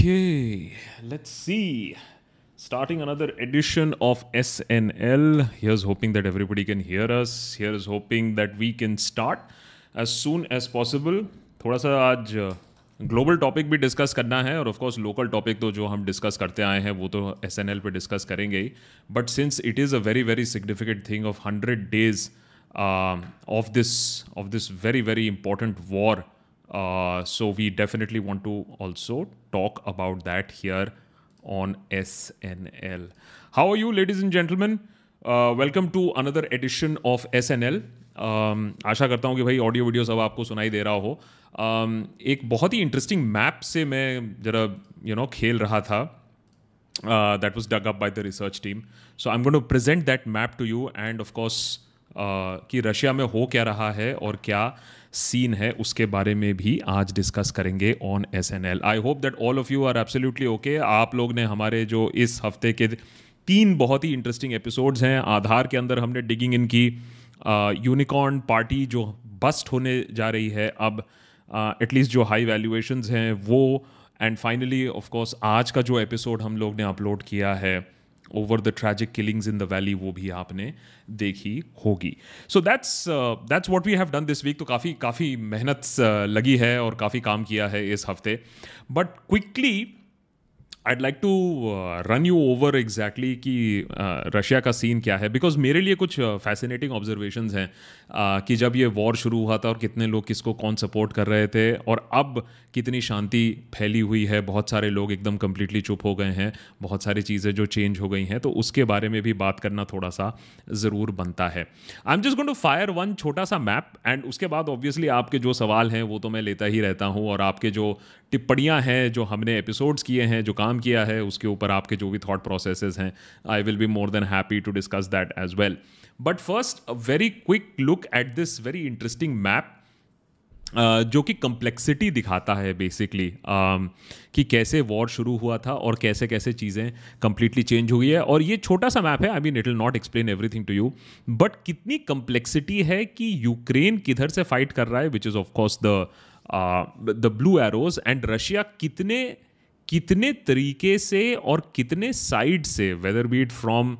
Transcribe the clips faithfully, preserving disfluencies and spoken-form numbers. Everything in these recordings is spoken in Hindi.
Okay, let's see. Starting another edition of S N L. Here's hoping that everybody can hear us. Here's hoping that we can start as soon as possible. थोड़ा सा आज ग्लोबल टॉपिक भी डिस्कस करना है और ऑफ कोर्स लोकल टॉपिक तो जो हम डिस्कस करते आए हैं वो तो एस एन एल पे डिस्कस करेंगे ही. But since it is a very very significant thing of hundred days of this of this very very important war, uh, so we definitely want to also talk about that here on S N L. How are you, ladies and gentlemen? Uh, welcome to another edition of S N L. um, आशा करता हूँ कि भाई ऑडियो वीडियो सब आपको सुनाई दे रहा हो. um, एक बहुत ही इंटरेस्टिंग मैप से मैं जरा यू नो खेल रहा था. uh, that was dug up by the research team. So I'm going to present that map to you and of course Uh, कि रशिया में हो क्या रहा है और क्या सीन है उसके बारे में भी आज डिस्कस करेंगे on S N L. I hope that all of you are absolutely okay. आप लोग ने हमारे जो इस हफ्ते के तीन बहुत ही इंटरेस्टिंग एपिसोड्स हैं. आधार के अंदर हमने डिगिंग इन की. यूनिकॉर्न पार्टी जो बस्ट होने जा रही है अब, एटलीस्ट uh, जो हाई वैल्यूएशंस हैं वो. एंड फाइनली ऑफ कोर्स आज का जो एपिसोड हम लोग ने अपलोड किया है over the tragic killings in the valley, वो भी आपने देखी होगी. So that's that's what we have done this week. तो काफ़ी काफ़ी मेहनत uh, लगी है और काफ़ी काम किया है इस हफ्ते. But quickly I'd like to uh, run you over exactly कि रशिया uh, का सीन क्या है, बिकॉज मेरे लिए कुछ फैसिनेटिंग uh, ऑब्जर्वेशंस हैं uh, कि जब ये वॉर शुरू हुआ था और कितने लोग किसको कौन सपोर्ट कर रहे थे और अब कितनी शांति फैली हुई है. बहुत सारे लोग एकदम कम्प्लीटली चुप हो गए हैं, बहुत सारी चीज़ें जो चेंज हो गई हैं, तो उसके बारे में भी बात करना थोड़ा सा ज़रूर बनता है. I am just going to fire one छोटा सा मैप एंड उसके बाद ऑब्वियसली आपके जो सवाल हैं वो तो मैं लेता ही रहता हूँ, और आपके जो टिप्पणियाँ हैं जो हमने एपिसोड्स किए हैं, जो काम किया है, उसके ऊपर आपके जो भी थॉट प्रोसेसेस हैं, I will be more than happy to discuss that as well. But first a very quick look at this very interesting map जो कि कम्प्लेक्सिटी दिखाता है बेसिकली, uh, कि कैसे वॉर शुरू हुआ था और कैसे कैसे चीज़ें कंप्लीटली चेंज हुई है. और ये छोटा सा मैप है, I mean it will not explain everything to you, but कितनी कम्प्लेक्सिटी है कि यूक्रेन किधर से फाइट कर रहा है, which is of course the the blue arrows, and Russia कितने कितने तरीके से और कितने साइड से, whether be it from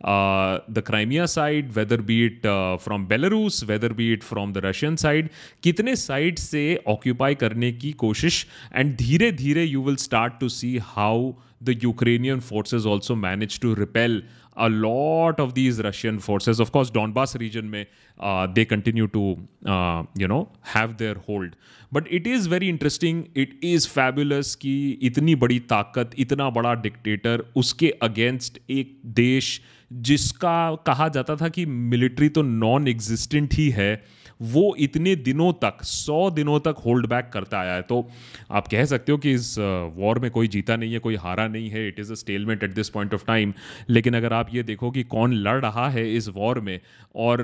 the Crimea side, whether be it from Belarus, whether be it from the Russian side, कितने साइड से ऑक्यूपाई करने की कोशिश. एंड धीरे धीरे you will start to see how the Ukrainian forces also managed to repel a lot of these Russian forces. Of course, Donbas region में uh, they continue to uh, you know have their hold. But it is very interesting. It is fabulous कि इतनी बड़ी ताकत, इतना बड़ा डिक्टेटर, उसके अगेंस्ट एक देश जिसका कहा जाता था कि मिलिट्री तो नॉन एग्जिस्टेंट ही है, वो इतने दिनों तक, सौ दिनों तक होल्ड बैक करता आया है. तो आप कह सकते हो कि इस वॉर में कोई जीता नहीं है, कोई हारा नहीं है. It is a stalemate at this point of time. लेकिन अगर आप ये देखो कि कौन लड़ रहा है इस वॉर में, और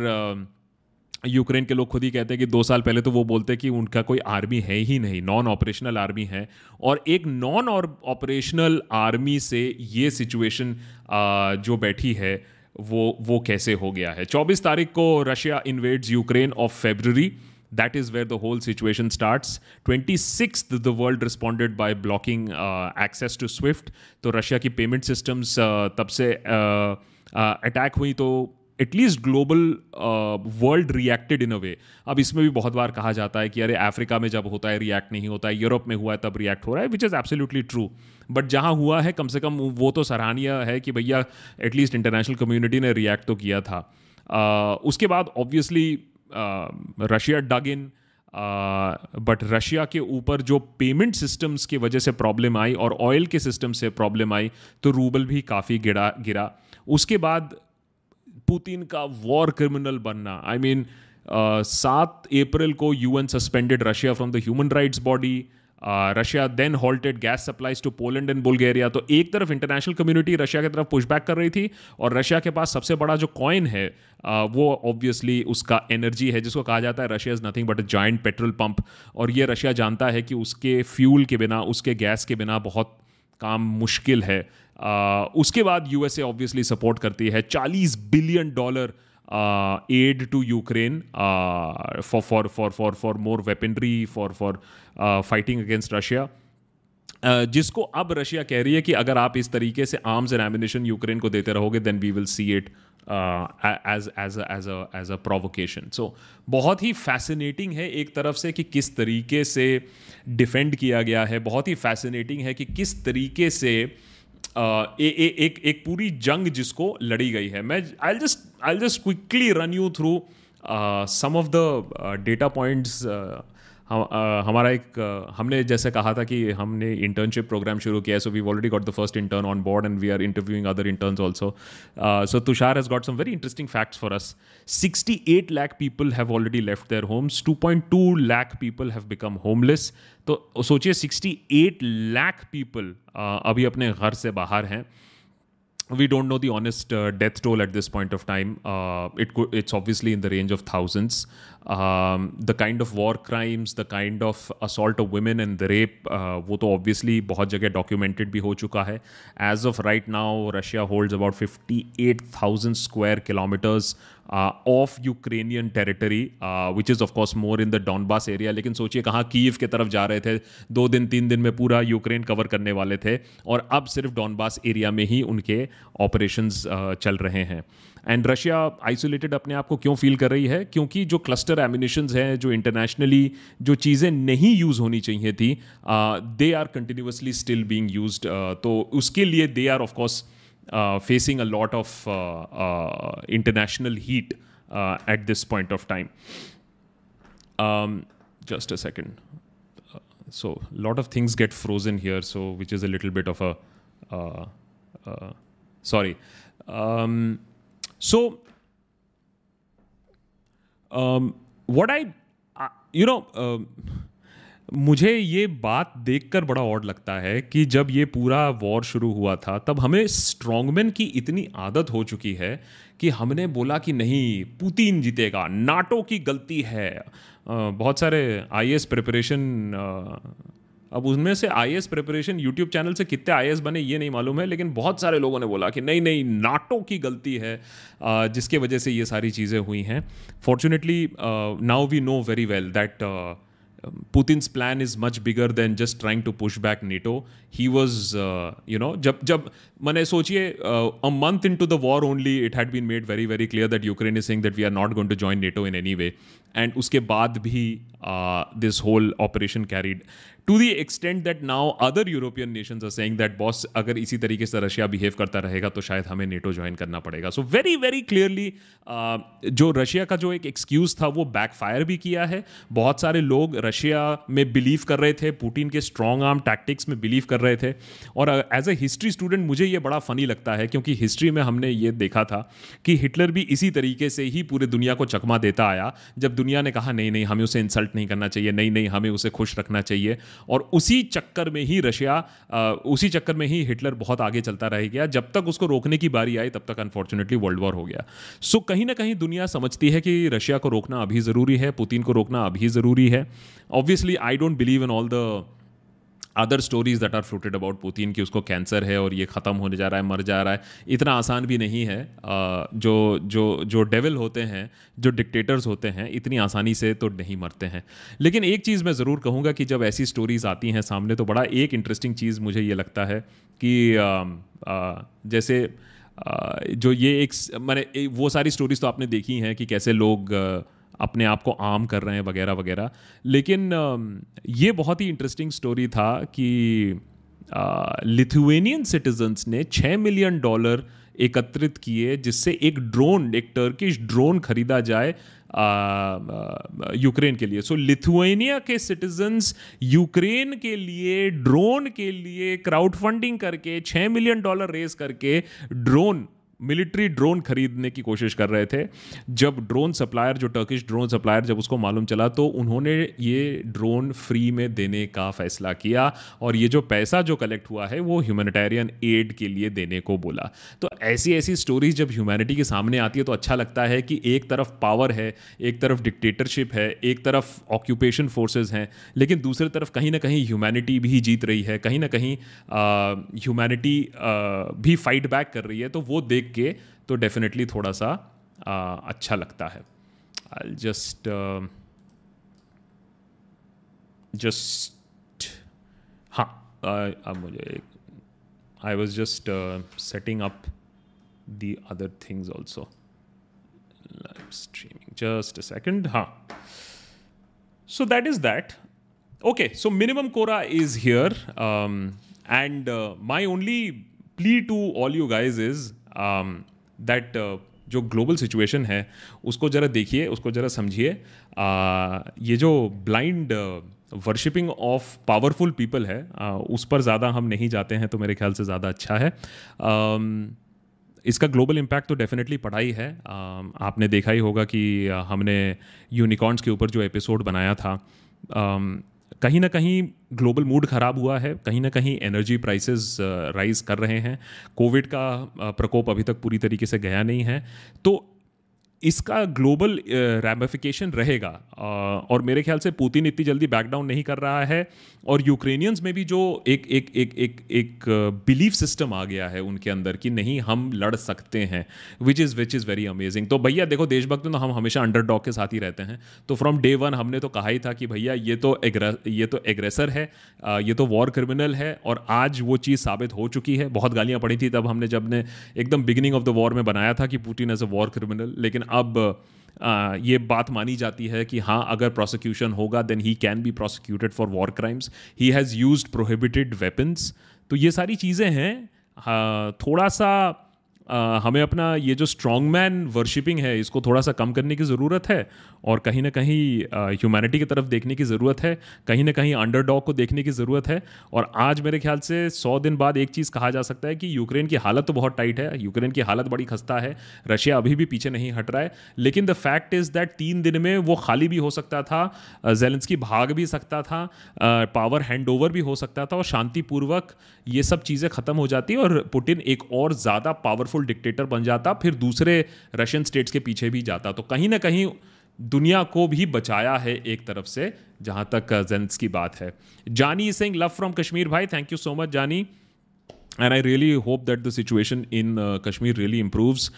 यूक्रेन के लोग खुद ही कहते हैं कि दो साल पहले तो वो बोलते हैं कि उनका कोई आर्मी है ही नहीं, नॉन ऑपरेशनल आर्मी है. और एक नॉन ऑपरेशनल आर्मी से ये सिचुएशन जो बैठी है वो वो कैसे हो गया है. चौबीस तारीख को Russia invades Ukraine of February. That is where the whole situation starts. twenty-sixth the world responded by blocking uh, access to SWIFT. तो रशिया की पेमेंट सिस्टम्स uh, तब से अटैक uh, uh, हुई, तो at least global world reacted in a way. अब इसमें भी बहुत बार कहा जाता है कि अरे अफ्रीका में जब होता है रिएक्ट नहीं होता है, यूरोप में हुआ है तब रिएक्ट हो रहा है, which is absolutely true. But जहाँ हुआ है कम से कम वो तो सराहनीय है कि भैया एटलीस्ट इंटरनेशनल कम्युनिटी ने रिएक्ट तो किया था. uh, उसके बाद obviously Russia dug in, but Russia के ऊपर जो पेमेंट सिस्टम्स की वजह से प्रॉब्लम आई और ऑयल के सिस्टम से प्रॉब्लम आई, तो रूबल भी काफ़ी गिरा गिरा उसके बाद पुतिन का वॉर क्रिमिनल बनना. आई मीन सात अप्रैल को UN suspended Russia from the human rights body. Russia then halted gas supplies to Poland and Bulgaria. तो एक तरफ इंटरनेशनल कम्युनिटी रशिया की तरफ पुशबैक कर रही थी, और रशिया के पास सबसे बड़ा जो कॉइन है uh, वो ऑब्वियसली उसका एनर्जी है, जिसको कहा जाता है Russia is nothing but a giant petrol pump. और ये रशिया जानता है कि उसके फ्यूल के बिना, उसके गैस के बिना बहुत काम मुश्किल है. uh, उसके बाद यूएसए ऑब्वियसली सपोर्ट करती है. चालीस billion dollar uh, aid to Ukraine uh, for, for, for, for, for more weaponry, for, for uh, fighting against Russia. अ, जिसको अब रशिया कह रही है कि अगर आप इस तरीके से आर्म्स एंड एमिनेशन यूक्रेन को देते रहोगे then we will see it as as as as a provocation. So बहुत ही फैसिनेटिंग है एक तरफ से कि किस तरीके से डिफेंड किया गया है, बहुत ही फैसिनेटिंग है कि किस तरीके से uh, ए, ए, एक एक पूरी जंग जिसको लड़ी गई है. मैं I just I just quickly run you through some of the data points. हम अ, हमारा एक अ, हमने जैसे कहा था कि हमने इंटर्नशिप प्रोग्राम शुरू किया है, so we already got the first intern on board and we are interviewing other interns also. So Tushar has got some very interesting facts for us. Sixty eight lakh people have already left their homes. Two point two lakh people have become homeless. तो सोचिए sixty eight lakh people uh, अभी अपने घर से बाहर हैं. We don't know the honest uh, death toll at this point of time. Uh, it could, it's obviously in the range of thousands. Um, the kind of war crimes, the kind of assault of women and the rape, uh, वो तो obviously बहुत जगह documented भी हो चुका है. As of right now, Russia holds about fifty-eight thousand square kilometers uh, of Ukrainian territory, uh, which is of course more in the Donbas area. लेकिन सोचिए कहाँ कीव के तरफ जा रहे थे, दो दिन तीन दिन में पूरा यूक्रेन कवर करने वाले थे और अब सिर्फ डॉनबास एरिया में ही उनके ऑपरेशंस चल रहे हैं. एंड रशिया आइसोलेटेड अपने आप को क्यों फील कर रही है? क्योंकि जो क्लस्टर एमिनेशंस हैं, जो इंटरनेशनली जो चीज़ें नहीं यूज़ होनी चाहिए थी, they are continuously still being used. तो उसके लिए they are of course facing a lot of international heat at this point of time. Just a second. Uh, so a lot of things get frozen here, so which is a little bit of a uh, uh, sorry. Um, so um, what I uh, you know uh, मुझे ये बात देखकर बड़ा ऑड लगता है कि जब ये पूरा वॉर शुरू हुआ था तब हमें स्ट्रॉन्गमैन की इतनी आदत हो चुकी है कि हमने बोला कि नहीं, पुतिन जीतेगा, नाटो की गलती है. अ, बहुत सारे आईएएस प्रिपरेशन, अब उनमें से आईएएस प्रिपरेशन यूट्यूब चैनल से कितने आईएएस बने ये नहीं मालूम है, लेकिन बहुत सारे लोगों ने बोला कि नहीं नहीं नाटो की गलती है, uh, जिसके वजह से ये सारी चीज़ें हुई हैं. Fortunately now we know very well that Putin's plan is much bigger than just trying to push back NATO. He was, uh, you know, जब जब मैंने सोचिए uh, a month into the war only it had been made very very clear that Ukraine is saying that we are not going to join NATO in any way. And उसके बाद भी uh, this whole operation carried to the extent that now other European nations are saying that boss अगर इसी तरीके से रशिया बिहेव करता रहेगा तो शायद हमें नेटो ज्वाइन करना पड़ेगा. सो वेरी वेरी क्लियरली जो रशिया का जो एक एक्सक्यूज था वो बैकफायर भी किया है. बहुत सारे लोग रशिया में बिलीव कर रहे थे, पुतिन के स्ट्रॉन्ग आर्म टैक्टिक्स में बिलीव कर रहे थे. और एज ए हिस्ट्री स्टूडेंट मुझे ये बड़ा फनी लगता है क्योंकि हिस्ट्री में हमने ये देखा था कि हिटलर भी इसी तरीके से ही पूरे दुनिया को चकमा देता आया. जब दुनिया ने कहा नहीं नहीं हमें उसे इंसल्ट नहीं करना चाहिए, नहीं नहीं हमें उसे खुश रखना चाहिए, और उसी चक्कर में ही रशिया आ, उसी चक्कर में ही हिटलर बहुत आगे चलता रह गया. जब तक उसको रोकने की बारी आई तब तक अनफॉर्चुनेटली वर्ल्ड वॉर हो गया. सो so, कहीं ना कहीं दुनिया समझती है कि रशिया को रोकना अभी ज़रूरी है, पुतिन को रोकना अभी ज़रूरी है. Obviously I don't believe in all the other stories that are floated about Putin कि उसको कैंसर है और ये ख़त्म होने जा रहा है, मर जा रहा है. इतना आसान भी नहीं है. जो जो जो डेविल होते हैं, जो डिक्टेटर्स होते हैं, इतनी आसानी से तो नहीं मरते हैं. लेकिन एक चीज़ मैं ज़रूर कहूँगा कि जब ऐसी स्टोरीज़ आती हैं सामने तो बड़ा एक इंटरेस्टिंग चीज़ मुझे ये लगता है कि आ, आ, जैसे आ, जो ये एक मैंने वो सारी स्टोरीज़ तो आपने देखी हैं कि कैसे लोग आ, अपने आप को आर्म कर रहे हैं वगैरह वगैरह. लेकिन ये बहुत ही इंटरेस्टिंग स्टोरी था कि लिथुएनियन सिटीजन्स ने छः मिलियन डॉलर एकत्रित किए जिससे एक ड्रोन, एक टर्किश ड्रोन खरीदा जाए यूक्रेन के लिए. सो लिथुएनिया के सिटीजन्स यूक्रेन के लिए ड्रोन के लिए क्राउड फंडिंग करके छः मिलियन डॉलर रेज करके ड्रोन, मिलिट्री ड्रोन खरीदने की कोशिश कर रहे थे. जब ड्रोन सप्लायर, जो टर्किश ड्रोन सप्लायर, जब उसको मालूम चला तो उन्होंने ये ड्रोन फ्री में देने का फैसला किया और ये जो पैसा जो कलेक्ट हुआ है वो ह्यूमैनिटेरियन एड के लिए देने को बोला. तो ऐसी ऐसी स्टोरीज जब ह्यूमैनिटी के सामने आती है तो अच्छा लगता है कि एक तरफ पावर है, एक तरफ डिक्टेटरशिप है, एक तरफ ऑक्यूपेशन फोर्सेस हैं, लेकिन दूसरी तरफ कहीं ना कहीं ह्यूमैनिटी भी जीत रही है, कहीं ना कहीं ह्यूमैनिटी भी फाइट बैक कर रही है. तो वो देख के तो डेफिनेटली थोड़ा सा आ, अच्छा लगता है. आई जस्ट जस्ट हाँ अब मुझे I was just setting up the other things also. Live streaming. Just a second. Huh. So that is that. Okay. So minimum Cora is here. Um, and uh, my only plea to all you guys is um, that uh, जो ग्लोबल सिचुएशन है उसको ज़रा देखिए, उसको ज़रा समझिए. uh, ये जो blind worshipping of powerful people है uh, उस पर ज़्यादा हम नहीं जाते हैं तो मेरे ख्याल से ज़्यादा अच्छा है. um, इसका ग्लोबल इम्पैक्ट तो डेफिनेटली पड़ा ही है. um, आपने देखा ही होगा कि uh, हमने यूनिकॉर्न्स के ऊपर जो एपिसोड बनाया था, um, कहीं ना कहीं ग्लोबल मूड ख़राब हुआ है, कहीं ना कहीं एनर्जी प्राइसेस राइज कर रहे हैं. कोविड का uh, प्रकोप अभी तक पूरी तरीके से गया नहीं है, तो इसका ग्लोबल रैमिफिकेशन रहेगा. uh, और मेरे ख्याल से पुतिन इतनी जल्दी बैक डाउन नहीं कर रहा है. और यूक्रेनियंस में भी जो एक एक एक एक एक बिलीफ सिस्टम आ गया है उनके अंदर कि नहीं हम लड़ सकते हैं, which is which is very amazing. तो भैया देखो, देशभक्त में तो हम हमेशा अंडरडॉग के साथ ही रहते हैं. तो फ्रॉम डे वन हमने तो कहा ही था कि भैया ये तो ये तो एग्रेसर है, uh, ये तो वॉर क्रिमिनल है. और आज वो चीज़ साबित हो चुकी है. बहुत गालियाँ पड़ी थी तब हमने, जब ने एकदम बिगिनिंग ऑफ द वॉर में बनाया था कि Putin as a war criminal. लेकिन अब आ, ये बात मानी जाती है कि हाँ, अगर प्रोसिक्यूशन होगा then he can be prosecuted for war crimes. He has used prohibited weapons. तो ये सारी चीज़ें हैं. हाँ, थोड़ा सा आ, हमें अपना ये जो स्ट्रॉन्ग मैन वर्शिपिंग है इसको थोड़ा सा कम करने की ज़रूरत है. और कहीं ना कहीं ह्यूमैनिटी की तरफ देखने की ज़रूरत है, कहीं ना कहीं अंडरडॉग को देखने की ज़रूरत है. और आज मेरे ख्याल से सौ दिन बाद एक चीज़ कहा जा सकता है कि यूक्रेन की हालत तो बहुत टाइट है, यूक्रेन की हालत बड़ी खस्ता है. रशिया अभी भी पीछे नहीं हट रहा है. लेकिन द फैक्ट इज़ दैट तीन दिन में वो खाली भी हो सकता था, ज़ेलेंस्की भाग भी सकता था, पावर हैंड ओवर भी हो सकता था, और शांतिपूर्वक ये सब चीज़ें ख़त्म हो जाती और पुतिन एक और ज़्यादा पावरफुल डिक्टेटर बन जाता, फिर दूसरे रशियन स्टेट्स के पीछे भी जाता. तो कहीं ना कहीं दुनिया को भी बचाया है एक तरफ से, जहां तक जेलेंस्की की बात है. जानी सिंह, लव फ्रॉम कश्मीर भाई, थैंक यू सो मच जानी. And I really hope that the situation in Kashmir really improves.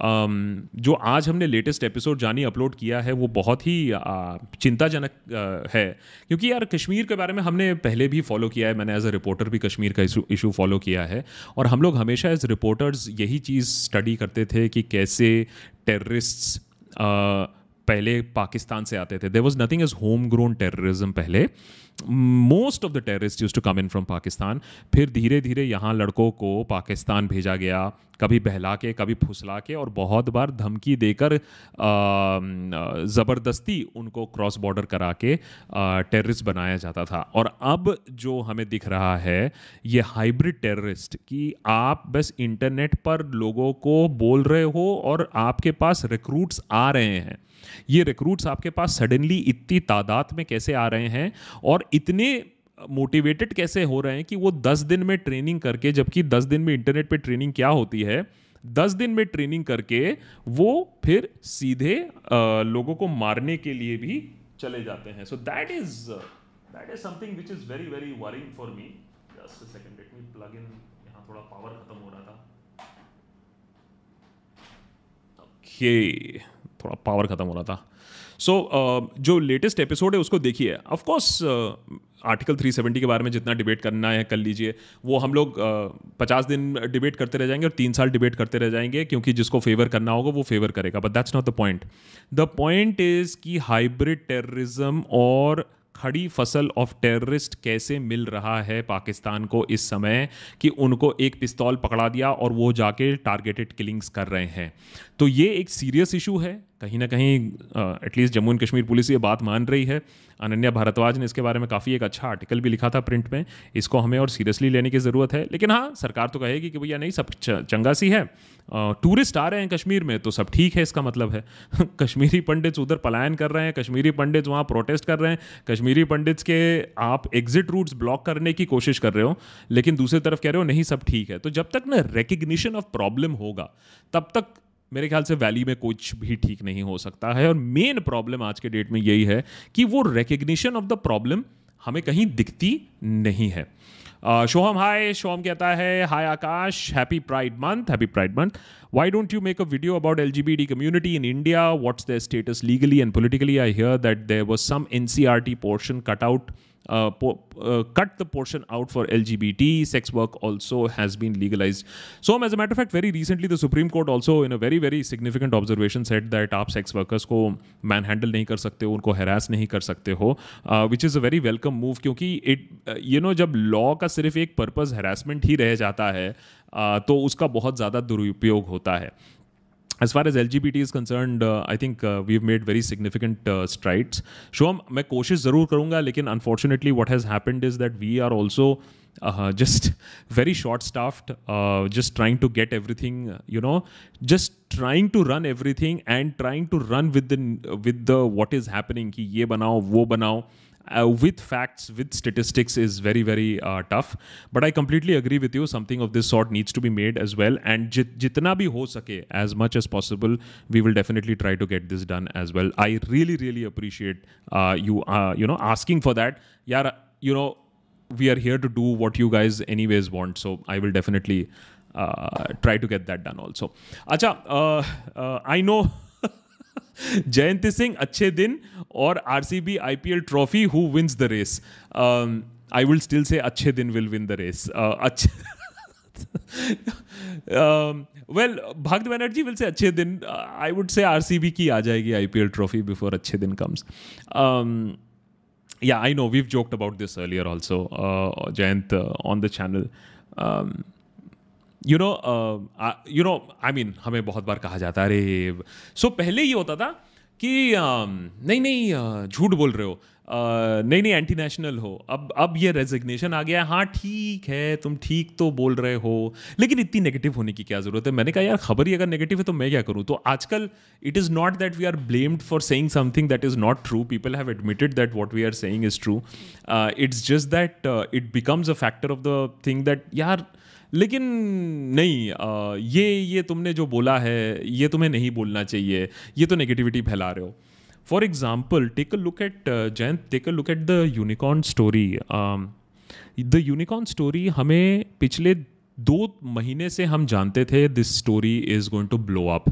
जो आज हमने लेटेस्ट एपिसोड जानी अपलोड किया है वो बहुत ही uh, चिंताजनक uh, है, क्योंकि यार कश्मीर के बारे में हमने पहले भी फॉलो किया है. मैंने एज अ रिपोर्टर भी कश्मीर का इशू फॉलो किया है, और हम लोग हमेशा एज रिपोर्टर्स यही चीज़ स्टडी करते थे कि कैसे टेररिस्ट्स uh, पहले पाकिस्तान से आते थे. There was nothing as home grown terrorism पहले. Most of the terrorist used to come in from Pakistan. फिर धीरे धीरे यहाँ लड़कों को पाकिस्तान भेजा गया, कभी बहला के, कभी फुसला के, और बहुत बार धमकी देकर ज़बरदस्ती उनको क्रॉस बॉर्डर करा के टेररिस्ट बनाया जाता था. और अब जो हमें दिख रहा है ये हाइब्रिड टेररिस्ट, कि आप बस इंटरनेट पर लोगों को बोल रहे हो और आपके पास रिक्रूट्स आ रहे हैं. ये रिक्रूट्स आपके पास सडनली इतनी तादाद में कैसे आ रहे हैं और इतने मोटिवेटेड कैसे हो रहे हैं कि वो दस दिन में ट्रेनिंग करके, जबकि दस दिन में इंटरनेट पे ट्रेनिंग क्या होती है, दस दिन में ट्रेनिंग करके वो फिर सीधे आ, लोगों को मारने के लिए भी चले जाते हैं. So that is that is something which is very very worrying for me. Just a second, let me plug in. यहाँ थोड़ा पावर खत्म हो रहा था. ओके, थोड़ा पावर खत्म हो रहा था. सो so, uh, जो लेटेस्ट एपिसोड है उसको देखिए. ऑफ कोर्स आर्टिकल तीन सौ सत्तर के बारे में जितना डिबेट करना है कर लीजिए. वो हम लोग पचास uh, दिन डिबेट करते रह जाएंगे और तीन साल डिबेट करते रह जाएंगे, क्योंकि जिसको फेवर करना होगा वो फेवर करेगा. But that's not the point. The point is कि हाइब्रिड टेररिज्म और खड़ी फसल ऑफ टेररिस्ट कैसे मिल रहा है पाकिस्तान को इस समय, कि उनको एक पिस्तौल पकड़ा दिया और वो जाके टारगेटेड किलिंग्स कर रहे हैं. तो ये एक सीरियस इशू है. कहीं ना कहीं at least Jammu and Kashmir police ये बात मान रही है. अनन्या भारद्वाज ने इसके बारे में काफ़ी एक अच्छा आर्टिकल भी लिखा था प्रिंट में. इसको हमें और सीरियसली लेने की ज़रूरत है. लेकिन हाँ, सरकार तो कहेगी कि भैया नहीं, सब चंगा सी है, टूरिस्ट आ रहे हैं कश्मीर में तो सब ठीक है. इसका मतलब है कश्मीरी पंडित्स उधर पलायन कर रहे हैं, कश्मीरी पंडित्स वहाँ प्रोटेस्ट कर रहे हैं, कश्मीरी पंडित्स के आप एग्जिट रूट्स ब्लॉक करने की कोशिश कर रहे हो, लेकिन दूसरी तरफ कह रहे हो नहीं सब ठीक है. तो जब तक ना रिकग्निशन ऑफ प्रॉब्लम होगा तब तक मेरे ख्याल से वैली में कुछ भी ठीक नहीं हो सकता है. और मेन प्रॉब्लम आज के डेट में यही है कि वो रिकग्निशन ऑफ द प्रॉब्लम हमें कहीं दिखती नहीं है. शोहम हाय, शोहम कहता है hi Akash, happy pride month, happy pride month. Why don't you make a video about L G B T community in India? What's their status legally and politically? I hear that there was some N C R T portion cut out uh, po- uh, cut the portion out for L G B T. Sex work also has been legalized. So, as a matter of fact, very recently the Supreme Court also, in a very very significant observation, said that आप sex workers को manhandle नहीं कर सकते हो, उनको harass नहीं कर सकते हो, uh, which is a very welcome move, क्योंकि it uh, you know जब law का सिर्फ एक purpose harassment ही रह जाता है, uh, तो उसका बहुत ज़्यादा दुरुपयोग होता है. As far as L G B T is concerned, uh, I think uh, we've made very significant uh, strides. Shubham, मैं कोशिश ज़रूर करूँगा, लेकिन unfortunately what has happened is that we are also uh, just very short-staffed, uh, just trying to get everything, you know, just trying to run everything and trying to run with the with the what is happening कि ये बनाओ वो बनाओ. Uh, with facts, with statistics is very, very uh, tough. But I completely agree with you. Something of this sort needs to be made as well. And jit, jitna bhi ho sake, as much as possible, we will definitely try to get this done as well. I really, really appreciate uh, you, uh, you know, asking for that. Yaar, you know, we are here to do what you guys anyways want. So I will definitely uh, try to get that done also. Acha, uh, uh, I know... जयंती सिंह अच्छे दिन और RCB IPL trophy who wins the race. I will still say अच्छे दिन विल विन द रेस. अच्छे well Bhagya Banerjee will say अच्छे दिन. आई वुड से आरसीबी की आ जाएगी आईपीएल ट्रॉफी बिफोर अच्छे दिन कम्स. या I know we've joked about this earlier also, Jayant, on the channel. You know you know I mean हमें बहुत बार कहा जाता है अरे सो so, पहले ये होता था कि uh, नहीं नहीं uh, झूठ बोल रहे हो, uh, नहीं नहीं एंटी नेशनल हो. अब अब ये रेजिग्नेशन आ गया है. हाँ ठीक है, तुम ठीक तो बोल रहे हो, लेकिन इतनी नेगेटिव होने की क्या ज़रूरत है. मैंने कहा यार खबर ही अगर नेगेटिव है तो मैं क्या करूँ. तो आजकल it is not that we are blamed for saying something that is not true. People have admitted that what we are saying is true. It's just that it becomes a factor of the thing that यार लेकिन नहीं, आ, ये ये तुमने जो बोला है ये तुम्हें नहीं बोलना चाहिए, ये तो नेगेटिविटी फैला रहे हो. For example take a look at Jayant, take a look at the unicorn story. The unicorn story हमें पिछले दो महीने से हम जानते थे this story is going to blow up,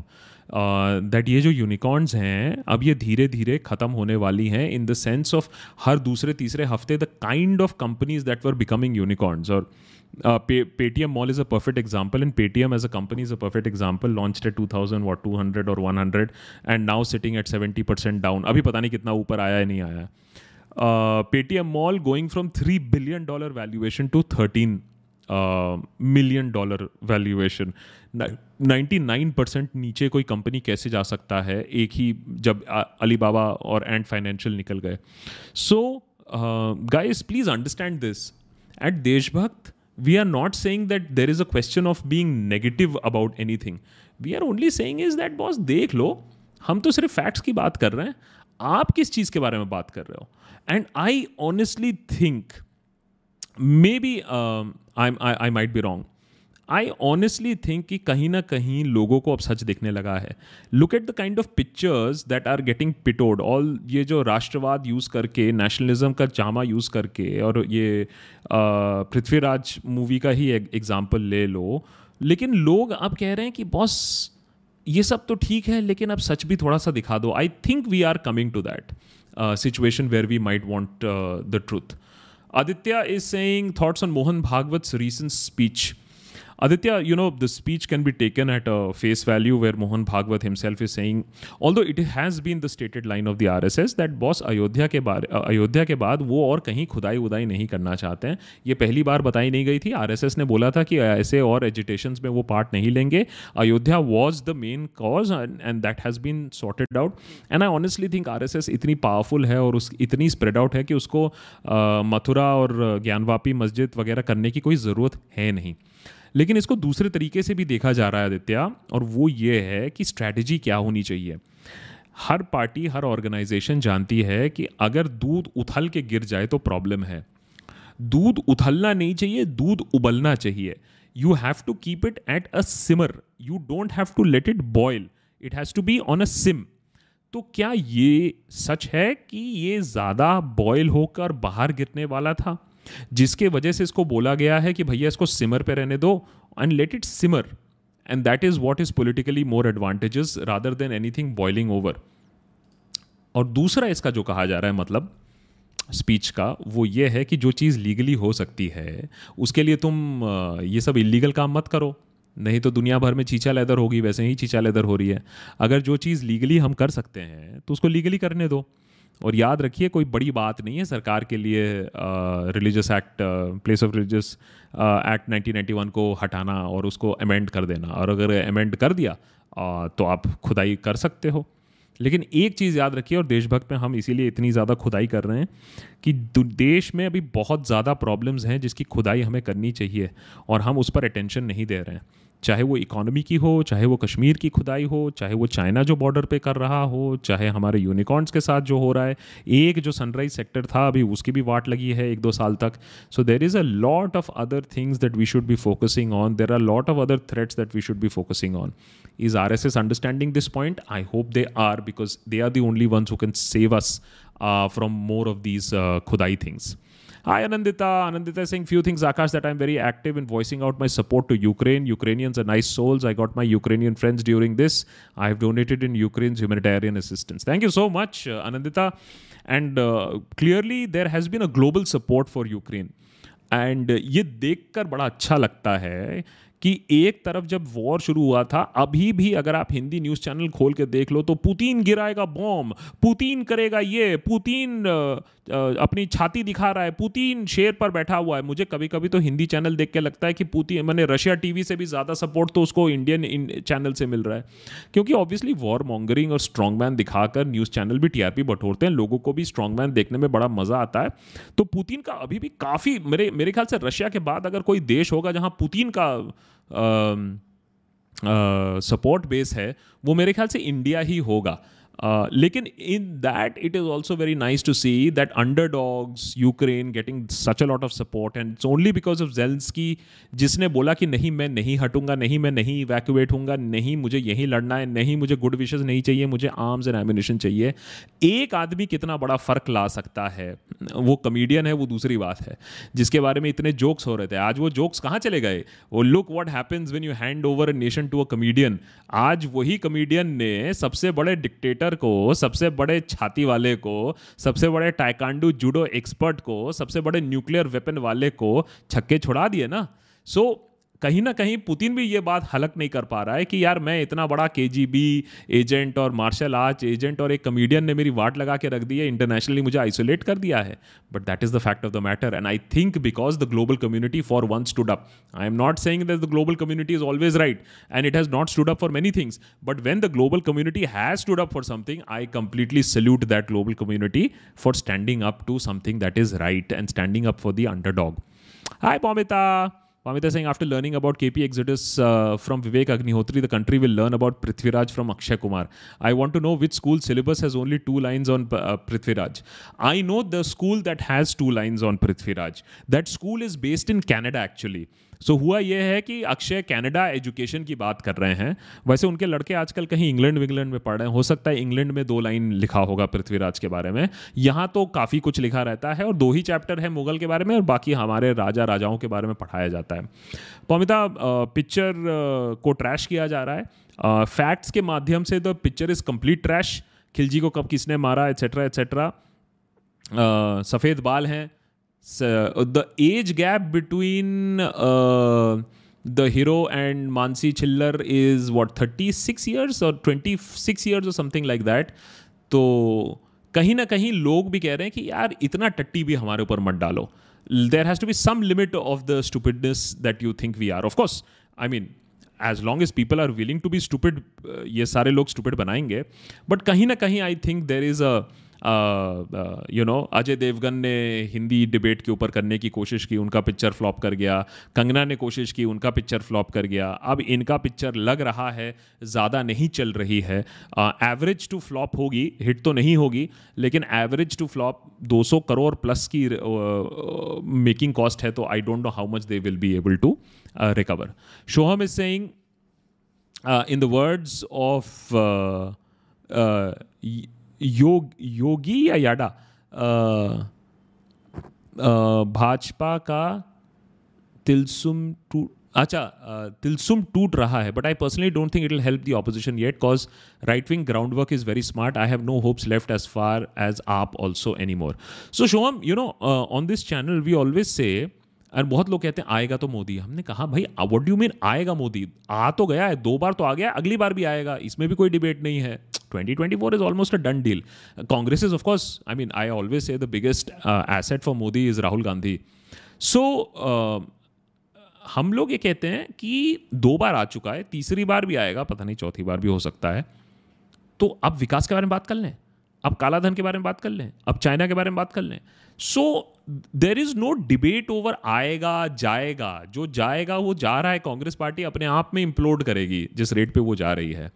that ये जो यूनिकॉर्न्स हैं अब ये धीरे धीरे ख़त्म होने वाली हैं, इन द सेंस ऑफ हर दूसरे तीसरे हफ्ते the kind of companies that were becoming unicorns. और Uh, Pay- Paytm Mall is a perfect example, and Paytm as a company is a perfect example. Launched at two thousand, what, two hundred or one hundred, and now sitting at seventy percent down. अभी पता नहीं कितना ऊपर आया है नहीं आया. Uh, Paytm Mall going from three billion dollar valuation to thirteen uh, million dollar valuation. ninety-nine percent नीचे कोई कंपनी कैसे जा सकता है एक ही जब अलीबाबा और एंड फाइनेंशियल निकल गए. So guys please understand this. At देशभक्त we are not saying that there is a question of being negative about anything. We are only saying is that boss देख लो, हम तो सिर्फ facts की बात कर रहे हैं, आप किस चीज़ के बारे में बात कर रहे हो. And I honestly think maybe um, I'm, I, I might be wrong. I honestly think कि कहीं ना कहीं लोगों को अब सच दिखने लगा है. Look at the kind of pictures that are getting peddled. All ये जो राष्ट्रवाद यूज़ करके, नेशनलिज्म का जामा यूज़ करके, और ये पृथ्वीराज मूवी का ही एग्जाम्पल ले लो, लेकिन लोग अब कह रहे हैं कि बॉस ये सब तो ठीक है लेकिन अब सच भी थोड़ा सा दिखा दो. I think we are coming to that situation where we might want the truth. Aditya is saying thoughts on Mohan Bhagwat's recent speech. Aditya, you know, the speech can be taken at a face value where Mohan Bhagwat himself is saying, although it has been the stated line of the R S S that boss Ayodhya के बारे अयोध्या के बाद वो और कहीं खुदाई उदाई नहीं करना चाहते हैं. ये पहली बार बताई नहीं गई थी. R S S ने बोला था कि ऐसे और एजिटेशंस में वो पार्ट नहीं लेंगे. Ayodhya was the main cause and, and that has been sorted out. And I honestly think R S S इतनी पावरफुल है और उस इतनी स्प्रेड आउट है कि उसको मथुरा और ज्ञानवापी मस्जिद वगैरह करने की कोई ज़रूरत है नहीं. लेकिन इसको दूसरे तरीके से भी देखा जा रहा है आदित्य, और वो ये है कि स्ट्रैटेजी क्या होनी चाहिए. हर पार्टी, हर ऑर्गेनाइजेशन जानती है कि अगर दूध उथल के गिर जाए तो प्रॉब्लम है. दूध उथलना नहीं चाहिए, दूध उबलना चाहिए. You have to keep it at a simmer. You don't have to let it boil. It has to be on a sim. तो क्या ये सच है कि ये ज़्यादा बॉयल होकर बाहर गिरने वाला था, जिसके वजह से इसको बोला गया है कि भैया इसको सिमर पे रहने दो and let it simmer, and that is what is politically more advantages rather than anything boiling over. और दूसरा इसका जो कहा जा रहा है मतलब स्पीच का, वो ये है कि जो चीज़ लीगली हो सकती है उसके लिए तुम अ, ये सब इलीगल काम मत करो, नहीं तो दुनिया भर में चीचा लेदर होगी, वैसे ही चीचा लेदर हो रही है। अगर जो चीज़ लीगली हम कर सकते हैं तो उसको लीगली करने दो। और याद रखिए, कोई बड़ी बात नहीं है सरकार के लिए religious act, place of religious act nineteen ninety one को हटाना और उसको अमेंड कर देना। और अगर अमेंड कर दिया अ, तो आप खुदाई कर सकते हो। लेकिन एक चीज़ याद रखिए, और देशभक्त में हम इसीलिए इतनी ज़्यादा खुदाई कर रहे हैं कि दु- देश में अभी बहुत ज़्यादा प्रॉब्लम्स हैं जिसकी खुदाई हमें करनी चाहिए, और हम उस पर अटेंशन नहीं दे रहे हैं। चाहे वो इकोनॉमी की हो, चाहे वो कश्मीर की खुदाई हो, चाहे वो चाइना जो बॉर्डर पे कर रहा हो, चाहे हमारे यूनिकॉर्न्स के साथ जो हो रहा है। एक जो सनराइज सेक्टर था अभी उसकी भी वाट लगी है एक दो साल तक। So there is a lot of other things that we should be focusing on, there are lot of other threats that we should be focusing on. Is R S S understanding this point? I hope they are, because they are the only ones who can save us uh, from more of these uh, khudai things. Hi Anandita. Anandita is saying few things, Akash, that I'm very active in voicing out my support to Ukraine. Ukrainians are nice souls. I got my Ukrainian friends during this. I have donated in Ukraine's humanitarian assistance. Thank you so much, uh, Anandita. And uh, clearly there has been a global support for Ukraine. And ये देखकर बड़ा अच्छा लगता है कि एक तरफ जब वॉर शुरू हुआ था, अभी भी अगर आप हिंदी न्यूज़ चैनल खोल के देख लो तो पुतिन गिराएगा बॉम्ब, पुतिन करेगा ये, पुतिन अपनी छाती दिखा रहा है, पुतिन शेर पर बैठा हुआ है। मुझे कभी कभी तो हिंदी चैनल देख के लगता है कि पुतिन, मैंने रशिया टीवी से भी ज़्यादा सपोर्ट तो उसको इंडियन चैनल से मिल रहा है, क्योंकि ऑब्वियसली वॉर मॉन्गरिंग और स्ट्रॉन्ग मैन दिखाकर न्यूज़ चैनल भी टीआरपी बटोरते हैं, लोगों को भी स्ट्रॉन्ग मैन देखने में बड़ा मज़ा आता है। तो पुतिन का अभी भी काफ़ी, मेरे मेरे ख्याल से रशिया के बाद अगर कोई देश होगा जहां पुतिन का सपोर्ट बेस है, वो मेरे ख्याल से इंडिया ही होगा। Uh, लेकिन in that it is also very nice to see that underdogs Ukraine getting such a lot of support, and it's only because of Zelensky, जिसने बोला कि नहीं मैं नहीं हटूंगा, नहीं मैं नहीं इवैक्यूएट होऊंगा, नहीं मुझे यहीं लड़ना है, नहीं मुझे गुड विशेस नहीं चाहिए, मुझे आर्म्स एंड एम्यूनिशन चाहिए। एक आदमी कितना बड़ा फ़र्क ला सकता है, वो कमेडियन है वो दूसरी बात है, जिसके बारे में इतने जोक्स हो रहे थे, आज वो जोक्स कहाँ चले गए? वो look what happens when you hand over a nation to a comedian. आज वही कमेडियन ने सबसे बड़े डिक्टेटर को, सबसे बड़े छाती वाले को, सबसे बड़े टाइकांडू जूडो एक्सपर्ट को, सबसे बड़े न्यूक्लियर वेपन वाले को छक्के छुड़ा दिए ना। सो so, कहीं ना कहीं पुतिन भी ये बात हलक नहीं कर पा रहा है कि यार मैं इतना बड़ा केजीबी एजेंट और मार्शल आर्ट एजेंट और एक कमेडियन ने मेरी वाट लगा के रख दी है, इंटरनेशनली मुझे आइसोलेट कर दिया है। But that is the fact of the matter, and I think because the global community for one stood up. I am not saying that the global community is always right and it has not stood up for many things, but when the global community has stood up for something, I completely salute that global community for standing up to something that is right and standing up for the underdog. Hi, Pamita. Pamita saying, after learning about K P Exodus uh, from Vivek Agnihotri, the country will learn about Prithviraj from Akshay Kumar. I want to know which school syllabus has only two lines on uh, Prithviraj. I know the school that has two lines on Prithviraj. That school is based in Canada actually. So so, हुआ यह है कि अक्षय कनाडा एजुकेशन की बात कर रहे हैं, वैसे उनके लड़के आजकल कहीं इंग्लैंड विंग्लैंड में पढ़ रहे हैं, हो सकता है इंग्लैंड में दो लाइन लिखा होगा पृथ्वीराज के बारे में, यहाँ तो काफ़ी कुछ लिखा रहता है और दो ही चैप्टर है मुगल के बारे में और बाकी हमारे राजा राजाओं के बारे में पढ़ाया जाता है. पमिता, पिक्चर को ट्रैश किया जा रहा है फैक्ट्स के माध्यम से. The picture is complete trash. Khilji को कब किसने मारा एट्सेट्रा एट्सेट्रा. सफ़ेद बाल हैं. So, the age gap between uh, the hero and Mansi Chillar is what, thirty-six years or twenty-six years or something like that. तो कहीं ना कहीं लोग भी कह रहे हैं कि यार इतना टट्टी भी हमारे ऊपर मत डालो. There has to be some limit of the stupidness that you think we are. Of course, I mean, as long as people are willing to be stupid, uh, ये सारे लोग stupid बनाएंगे. But कहीं ना कहीं I think there is a you know Ajay Devgn ने हिंदी डिबेट के ऊपर करने की कोशिश की, उनका पिक्चर फ्लॉप कर गया. कंगना ने कोशिश की, उनका पिक्चर फ्लॉप कर गया. अब इनका पिक्चर लग रहा है ज़्यादा नहीं चल रही है. एवरेज टू फ्लॉप होगी, हिट तो नहीं होगी, लेकिन एवरेज टू फ्लॉप दो सौ करोड़ प्लस की मेकिंग कॉस्ट है. तो I don't know how much they will be able to recover. Shoham is saying in the words of योग योगी या याडा, भाजपा का तिलसुम टू अच्छा, तिलसुम टूट रहा है, but I personally don't think it will help the opposition yet, cause right wing ground work is very smart. I have no hopes left as far as आप also any more. So Shoham, you know, on this channel we always say, और बहुत लोग कहते हैं आएगा तो मोदी. हमने कहा भाई व्हाट डू यू मीन आएगा मोदी? आ तो गया है, दो बार तो आ गया, अगली बार भी आएगा, इसमें भी कोई डिबेट नहीं है. twenty twenty-four is almost a done deal. Congress is, of course, I mean, I always say the biggest uh, asset for Modi is Rahul Gandhi. So, uh, हम लोग ये कहते हैं कि दो बार आ चुका है, तीसरी बार भी आएगा, पता नहीं चौथी बार भी हो सकता है. तो अब विकास के बारे में बात कर लें, अब काला धन के बारे में बात कर लें, अब चाइना के बारे में बात कर लें. So there is no debate over आएगा जाएगा. जो जाएगा वो जा रहा है. कांग्रेस पार्टी अपने आप में इम्प्लोड करेगी जिस रेट पे वो जा रही है.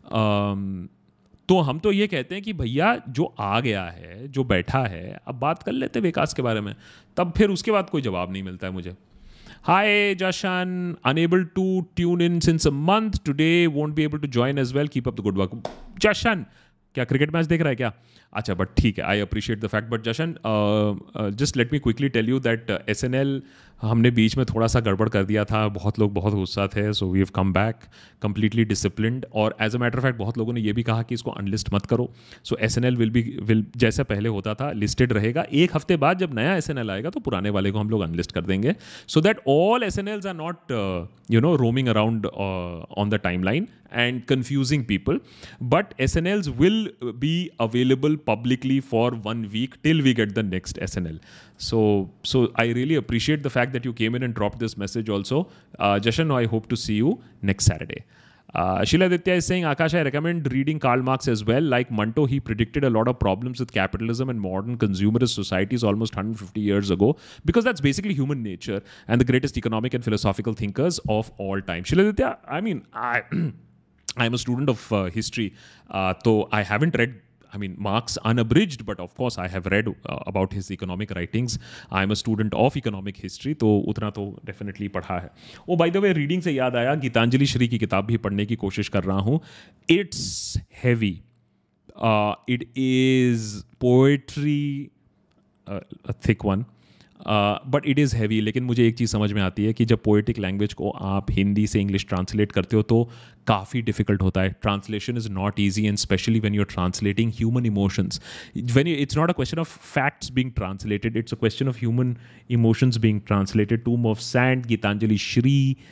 um, तो हम तो ये कहते हैं कि भैया जो आ गया है, जो बैठा है, अब बात कर लेते हैं विकास के बारे में. तब फिर उसके बाद कोई जवाब नहीं मिलता है मुझे. Hi, Jashan. Unable to tune in since a month. Today won't be able to join as well. Keep up the good work. Jashan, क्या क्रिकेट मैच देख रहा है क्या? अच्छा, बट ठीक है, I appreciate the fact. But Jashan, just let me quickly tell you that S N L हमने बीच में थोड़ा सा गड़बड़ कर दिया था. बहुत लोग बहुत गुस्सा थे. So we have come back completely disciplined. और as a matter of fact बहुत लोगों ने ये भी कहा कि इसको अनलिस्ट मत करो. So S N L will be will जैसे पहले होता था लिस्टेड रहेगा. एक हफ्ते बाद जब नया एस एन एल आएगा तो पुराने वाले को हम लोग अनलिस्ट कर देंगे, so that all S N Ls are not you know roaming around on the timeline and confusing people. But S N Ls will be available publicly for one week till we get the next S N L. So, so I really appreciate the fact that you came in and dropped this message also. Uh, Jashan, I hope to see you next Saturday. Uh, Sheila Ditya is saying, Akash, I recommend reading Karl Marx as well. Like Manto, he predicted a lot of problems with capitalism and modern consumerist societies almost one hundred fifty years ago, because that's basically human nature and the greatest economic and philosophical thinkers of all time. Sheila Ditya, I mean, I... I'm a student of uh, history, uh, so I haven't read, I mean, Marx unabridged, but of course I have read uh, about his economic writings. I'm a student of economic history, तो उतना तो definitely पढ़ा है. Oh, by the way, reading से याद आया, गीतांजलि श्री की किताब भी पढ़ने की कोशिश कर रहा हूँ. It's heavy. Uh, it is poetry, uh, a thick one. But it is heavy. लेकिन मुझे एक चीज़ समझ में आती है कि जब पोएटिक लैंग्वेज को आप हिंदी से इंग्लिश ट्रांसलेट करते हो तो काफ़ी डिफिकल्ट होता है. Translation is not easy, and specially when you are translating human emotions. When you, it's not a question of facts being translated, it's a question of human emotions being translated. Tomb of sand, Geetanjali Shree,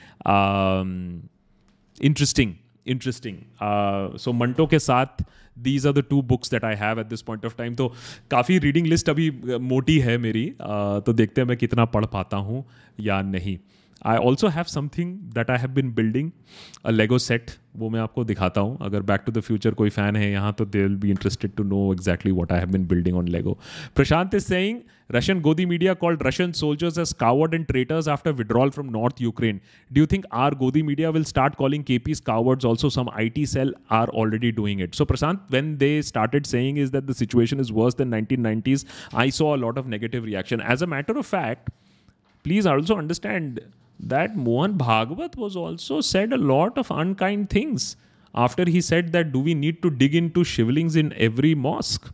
interesting interesting. So Manto के साथ these are the two books that I have at this point of time. तो काफ़ी रीडिंग लिस्ट अभी मोटी है मेरी, uh, तो देखते हैं मैं कितना पढ़ पाता हूँ या नहीं. I also have something that I have been building, a Lego set. वो मैं आपको दिखाता हूँ. अगर बैक टू द फ्यूचर कोई फ़ैन है यहाँ तो they will be interested to know exactly what I have been building on Lego. Prashant is saying, Russian Godi media called Russian soldiers as coward and traitors after withdrawal from North Ukraine. Do you think our Godi media will start calling K Ps cowards also? Some I T cell are already doing it. So Prashant, when they started saying is that the situation is worse than nineteen nineties, I saw a lot of negative reaction. As a matter of fact, please also understand that Mohan Bhagwat was also said a lot of unkind things after he said that do we need to dig into shivlings in every mosque.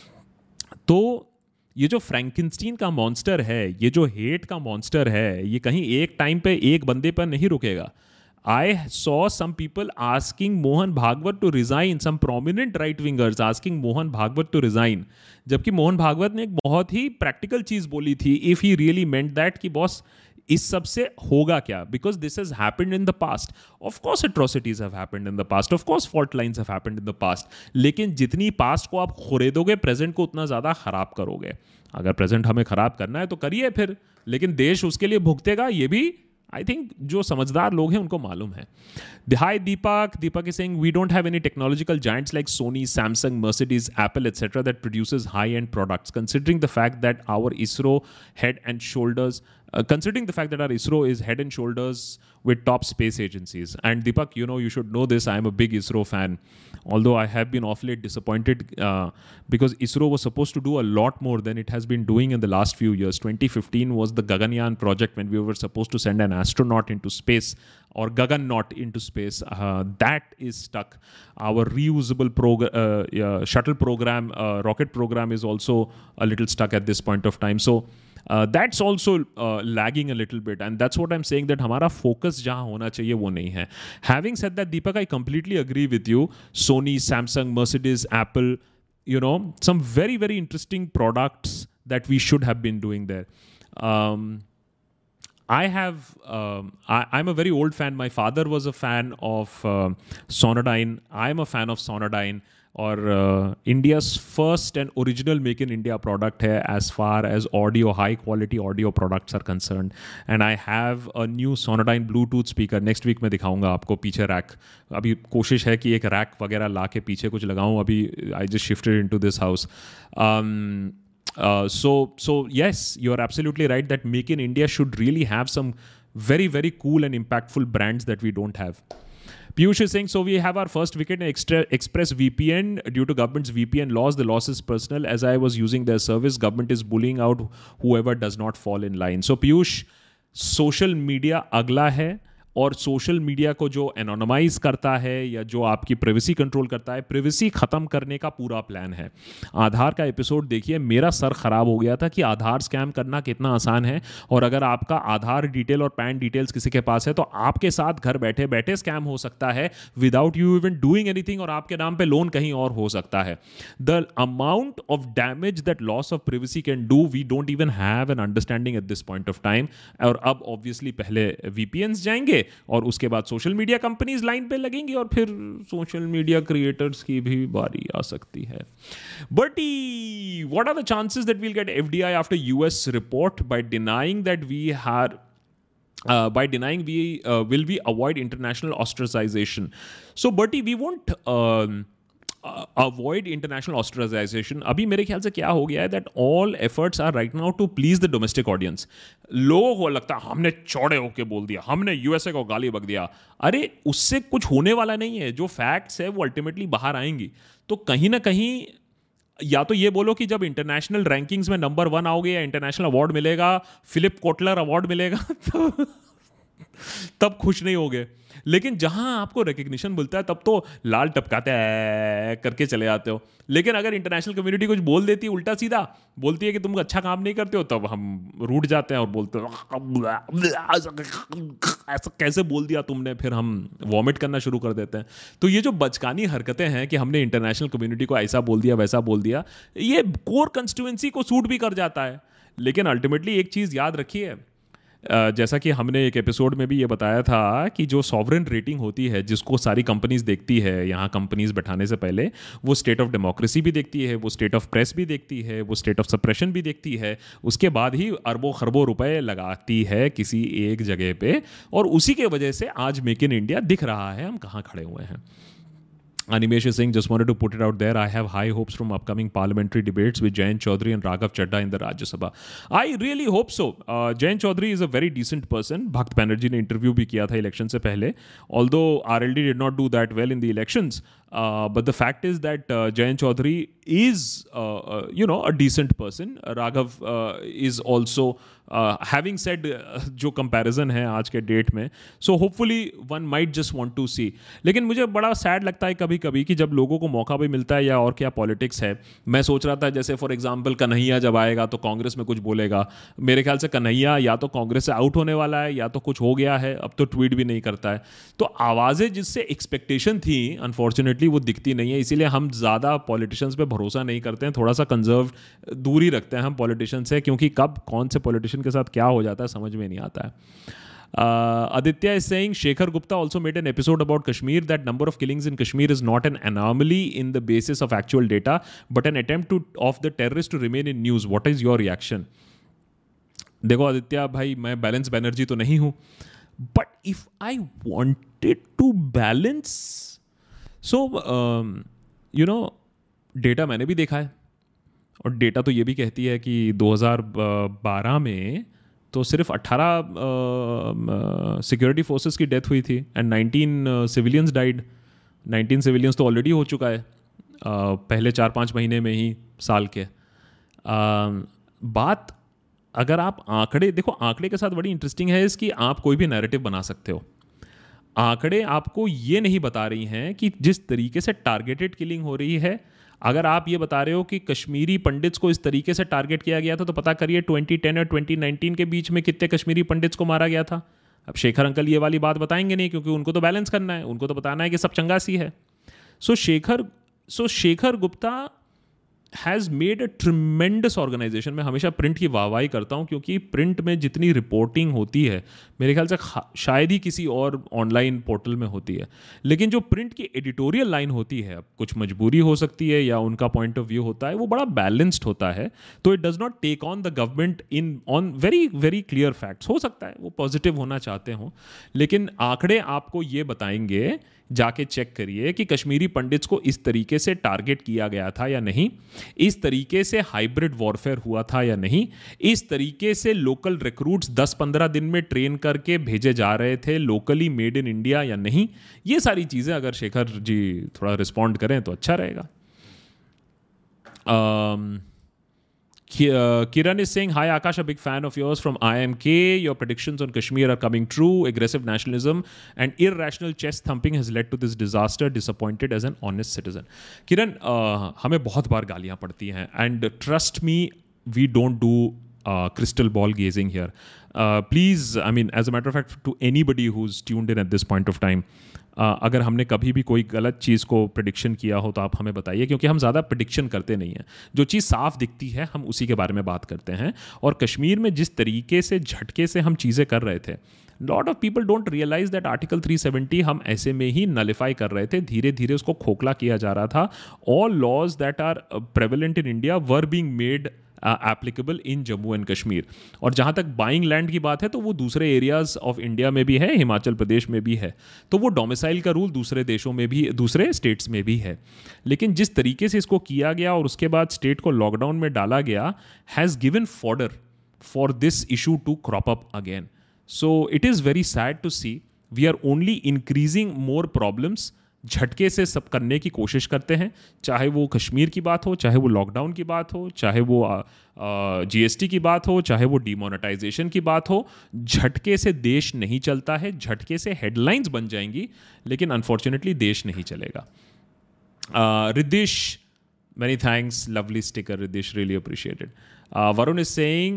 तो ये जो फ्रैंकिनस्टीन का मॉन्स्टर है, ये जो हेट का मॉन्स्टर है, ये कहीं एक टाइम पे एक बंदे पर नहीं रुकेगा. I saw some people asking Mohan Bhagwat to resign, some prominent right wingers asking Mohan Bhagwat to resign. जबकि मोहन भागवत ने एक बहुत ही प्रैक्टिकल चीज़ बोली थी, if he really meant that, कि बॉस इस सब से होगा क्या, because this has happened in the past. Of course atrocities have happened in the past, of course fault lines have happened in the past, लेकिन जितनी पास्ट को आप खरीदोगे प्रेजेंट को उतना ज़्यादा खराब करोगे. अगर प्रेजेंट हमें खराब करना है तो करिए फिर, लेकिन देश उसके लिए भुगतेगा. ये भी आई थिंक जो समझदार लोग हैं उनको मालूम है. Hi Deepak. Deepak is saying we don't have any technological giants like Sony, Samsung, Mercedes, Apple, et cetera that produces high-end products. Considering the fact that our ISRO head and shoulders, uh, considering the fact that our ISRO is head and shoulders with top space agencies. And Deepak, you know, you should know this. I am a big ISRO fan. Although I have been awfully disappointed uh, because ISRO was supposed to do a lot more than it has been doing in the last few years. twenty fifteen was the Gaganyaan project when we were supposed to send an astronaut into space, or Gagannaut into space. Uh, that is stuck. Our reusable prog- uh, uh, shuttle program, uh, rocket program is also a little stuck at this point of time. So that's also lagging a little bit, and that's what I am saying, that हमारा फोकस जहाँ होना चाहिए वो नहीं है. Having said that Deepak, I completely agree with you. Sony, Samsung, Mercedes, Apple, you know, some very very interesting products that we should have been doing there. um, I have um, I, I'm a very old fan. My father was a fan of uh, Sonodyne. I'm a fan of Sonodyne, और India's first and original make in India product है as far as audio, high quality audio products are concern. And I have a new Sonodyne Bluetooth speaker. Next week मैं दिखाऊंगा आपको पीछे रैक. अभी कोशिश है कि एक रैक वगैरह ला के पीछे कुछ लगाऊं. अभी I just shifted into this house. so so yes, you are absolutely right that Make in India should really have some very very cool and impactful brands that we don't have. Piyush is saying, so we have our first wicket in extra Express V P N due to government's V P N laws. The loss is personal. As I was using their service, government is bullying out whoever does not fall in line. So Piyush, social media अगला है, और सोशल मीडिया को जो एनोनमाइज करता है या जो आपकी प्राइवेसी कंट्रोल करता है, प्राइवेसी ख़त्म करने का पूरा प्लान है. आधार का एपिसोड देखिए, मेरा सर ख़राब हो गया था कि आधार स्कैम करना कितना आसान है. और अगर आपका आधार डिटेल और पैन डिटेल्स किसी के पास है तो आपके साथ घर बैठे बैठे स्कैम हो सकता है without you even doing anything, और आपके नाम पे लोन कहीं और हो सकता है. The amount of damage that loss of privacy can do, we don't even have an understanding at this point of time. और अब ऑब्वियसली पहले वीपीएन्स जाएंगे और उसके बाद सोशल मीडिया कंपनीज लाइन पे लगेंगी, और फिर सोशल मीडिया क्रिएटर्स की भी बारी आ सकती है. But what are the chances that we'll get FDI after US report? By denying that we have Uh, by denying we uh, will we avoid international ostracization. So Bertie, we won't um, uh, avoid international ostracization. अभी मेरे ख्याल से क्या हो गया है that all efforts are right now to please the domestic audience. लोगों को लगता है हमने चौड़े होके बोल दिया, हमने यूएसए को गाली बक दिया. अरे उससे कुछ होने वाला नहीं है. जो फैक्ट्स है वो अल्टीमेटली बाहर आएंगी. तो कहीं ना कहीं या तो ये बोलो कि जब इंटरनेशनल रैंकिंग्स में नंबर वन आओगे या इंटरनेशनल अवार्ड मिलेगा, फिलिप कोटलर अवार्ड मिलेगा, तब तब खुश नहीं होगे. लेकिन जहां आपको रिकग्निशन मिलता है तब तो लाल टपकाते हैं करके चले जाते हो. लेकिन अगर इंटरनेशनल कम्युनिटी कुछ बोल देती है उल्टा सीधा, बोलती है कि तुम अच्छा काम नहीं करते हो, तब हम रूठ जाते हैं और बोलते हैं ऐसा कैसे बोल दिया तुमने, फिर हम वॉमिट करना शुरू कर देते हैं. तो ये जो बचकानी हरकतें हैं कि हमने इंटरनेशनल कम्युनिटी को ऐसा बोल दिया वैसा बोल दिया, ये कोर कंस्टिट्यूएंसी को सूट भी कर जाता है. लेकिन अल्टीमेटली एक चीज़ याद रखिए, Uh, जैसा कि हमने एक एपिसोड में भी ये बताया था कि जो सॉवरेन रेटिंग होती है जिसको सारी कंपनीज देखती है यहाँ कंपनीज बैठाने से पहले, वो स्टेट ऑफ डेमोक्रेसी भी देखती है, वो स्टेट ऑफ प्रेस भी देखती है, वो स्टेट ऑफ सप्रेशन भी देखती है. उसके बाद ही अरबों खरबों रुपए लगाती है किसी एक जगह पे, और उसी के वजह से आज मेक इन इंडिया दिख रहा है हम कहाँ खड़े हुए हैं. Animesh is saying, just wanted to put it out there, I have high hopes from upcoming parliamentary debates with Jayant Chaudhary and Raghav Chadha in the Rajya Sabha. I really hope so. Uh, Jayant Chaudhary is a very decent person. Bhakt Banerjee ने interview भी किया था election से पहले. Although R L D did not do that well in the elections, uh, but the fact is that uh, Jayant Chaudhary is, uh, uh, you know, a decent person. Uh, Raghav uh, is also, uh, having said uh, जो comparison है आज के डेट में, so hopefully one might just want to see. लेकिन मुझे बड़ा sad लगता है कभी कभी कि जब लोगों को मौका भी मिलता है या और क्या पॉलिटिक्स है. मैं सोच रहा था जैसे फॉर एग्जांपल कन्हैया जब आएगा तो कांग्रेस में कुछ बोलेगा. मेरे ख्याल से कन्हैया या तो कांग्रेस से आउट होने वाला है या तो कुछ हो गया है, अब तो ट्वीट भी नहीं करता है. तो आवाज़ें जिससे एक्सपेक्टेशन थी अनफॉर्चुनेटली वो दिखती नहीं है. इसीलिए हम ज़्यादा पॉलिटिशियंस पे भरोसा नहीं करते हैं, थोड़ा सा कंजर्व दूरी रखते हैं हम पॉलिटिशियन से, क्योंकि कब कौन से पॉलिटिशियन के साथ क्या हो जाता है समझ में नहीं आता है. Uh, Aditya is saying, Shekhar Gupta also made an episode about Kashmir, that number of killings in Kashmir is not an anomaly in the basis of actual data, but an attempt to of the terrorists to remain in news. What is your reaction? देखो आदित्य भाई, मैं बैलेंस बैनर्जी तो नहीं हूँ, but if I wanted to balance, so um, you know, data मैंने भी देखा है, और डेटा तो ये भी कहती है कि दो हज़ार बारह में तो सिर्फ अठारह सिक्योरिटी फोर्सेस की डेथ हुई थी and nineteen civilians died. Nineteen civilians तो ऑलरेडी हो चुका है uh, पहले चार पाँच महीने में ही साल के. uh, बात अगर आप आंकड़े देखो, आंकड़े के साथ बड़ी इंटरेस्टिंग है इसकी, आप कोई भी नैरेटिव बना सकते हो. आंकड़े आपको ये नहीं बता रही हैं कि जिस तरीके से टारगेटेड किलिंग हो रही है, अगर आप ये बता रहे हो कि कश्मीरी पंडित्स को इस तरीके से टारगेट किया गया था, तो पता करिए ट्वेंटी टेन और ट्वेंटी नाइनटीन के बीच में कितने कश्मीरी पंडित्स को मारा गया था। अब शेखर अंकल ये वाली बात बताएंगे नहीं, क्योंकि उनको तो बैलेंस करना है, उनको तो बताना है कि सब चंगासी है। So Shekhar so Shekhar Gupta has made a tremendous organization. मैं हमेशा प्रिंट की वाहवाही करता हूँ, क्योंकि प्रिंट में जितनी रिपोर्टिंग होती है मेरे ख्याल से शायद ही किसी और ऑनलाइन पोर्टल में होती है, लेकिन जो प्रिंट की एडिटोरियल लाइन होती है, कुछ मजबूरी हो सकती है या उनका पॉइंट ऑफ व्यू होता है, वो बड़ा बैलेंस्ड होता है। तो it does not take on the government in on very very clear facts. हो सकता है वो पॉजिटिव होना चाहते हों, लेकिन आंकड़े आपको ये बताएंगे, जाके चेक करिए कि कश्मीरी पंडित्स को इस तरीके से टारगेट किया गया था या नहीं, इस तरीके से हाइब्रिड वॉरफेयर हुआ था या नहीं, इस तरीके से लोकल रिक्रूट्स दस पंद्रह दिन में ट्रेन करके भेजे जा रहे थे लोकली मेड इन इंडिया या नहीं। ये सारी चीज़ें अगर शेखर जी थोड़ा रिस्पॉन्ड करें तो अच्छा रहेगा। um, Uh, Kiran is saying, hi Akash, a big fan of yours from I M K. Your predictions on Kashmir are coming true. Aggressive nationalism and irrational chest thumping has led to this disaster. Disappointed as an honest citizen. Kiran, uh, हमें बहुत बार गालियाँ पड़ती हैं, and trust me, we don't do uh, crystal ball gazing here. Uh, please, I mean, as a matter of fact, to anybody who's tuned in at this point of time, Uh, अगर हमने कभी भी कोई गलत चीज़ को प्रिडिक्शन किया हो तो आप हमें बताइए, क्योंकि हम ज़्यादा प्रिडिक्शन करते नहीं हैं। जो चीज़ साफ दिखती है हम उसी के बारे में बात करते हैं। और कश्मीर में जिस तरीके से झटके से हम चीज़ें कर रहे थे, lot of people don't realize that article three seventy हम ऐसे में ही नलिफाई कर रहे थे, धीरे धीरे उसको खोखला किया जा रहा था। All laws that are prevalent in India were being made applicable in Jammu and Kashmir. और जहाँ तक बाइंग लैंड की बात है, तो वो दूसरे एरियाज ऑफ इंडिया में भी है, हिमाचल प्रदेश में भी है, तो वो डोमिसाइल का रूल दूसरे देशों में भी, दूसरे स्टेट्स में भी है। लेकिन जिस तरीके से इसको किया गया और उसके बाद स्टेट को लॉकडाउन में डाला गया, has given fodder for this issue to crop up again. So it is very sad to see we are only increasing more problems. झटके से सब करने की कोशिश करते हैं, चाहे वो कश्मीर की बात हो, चाहे वो लॉकडाउन की बात हो, चाहे वो जीएसटी की बात हो, चाहे वो डीमोनेटाइजेशन की बात हो। झटके से देश नहीं चलता है, झटके से हेडलाइंस बन जाएंगी, लेकिन अनफॉर्चुनेटली देश नहीं चलेगा। Ridish, many thanks, lovely sticker Ridish, really appreciated. Varun is saying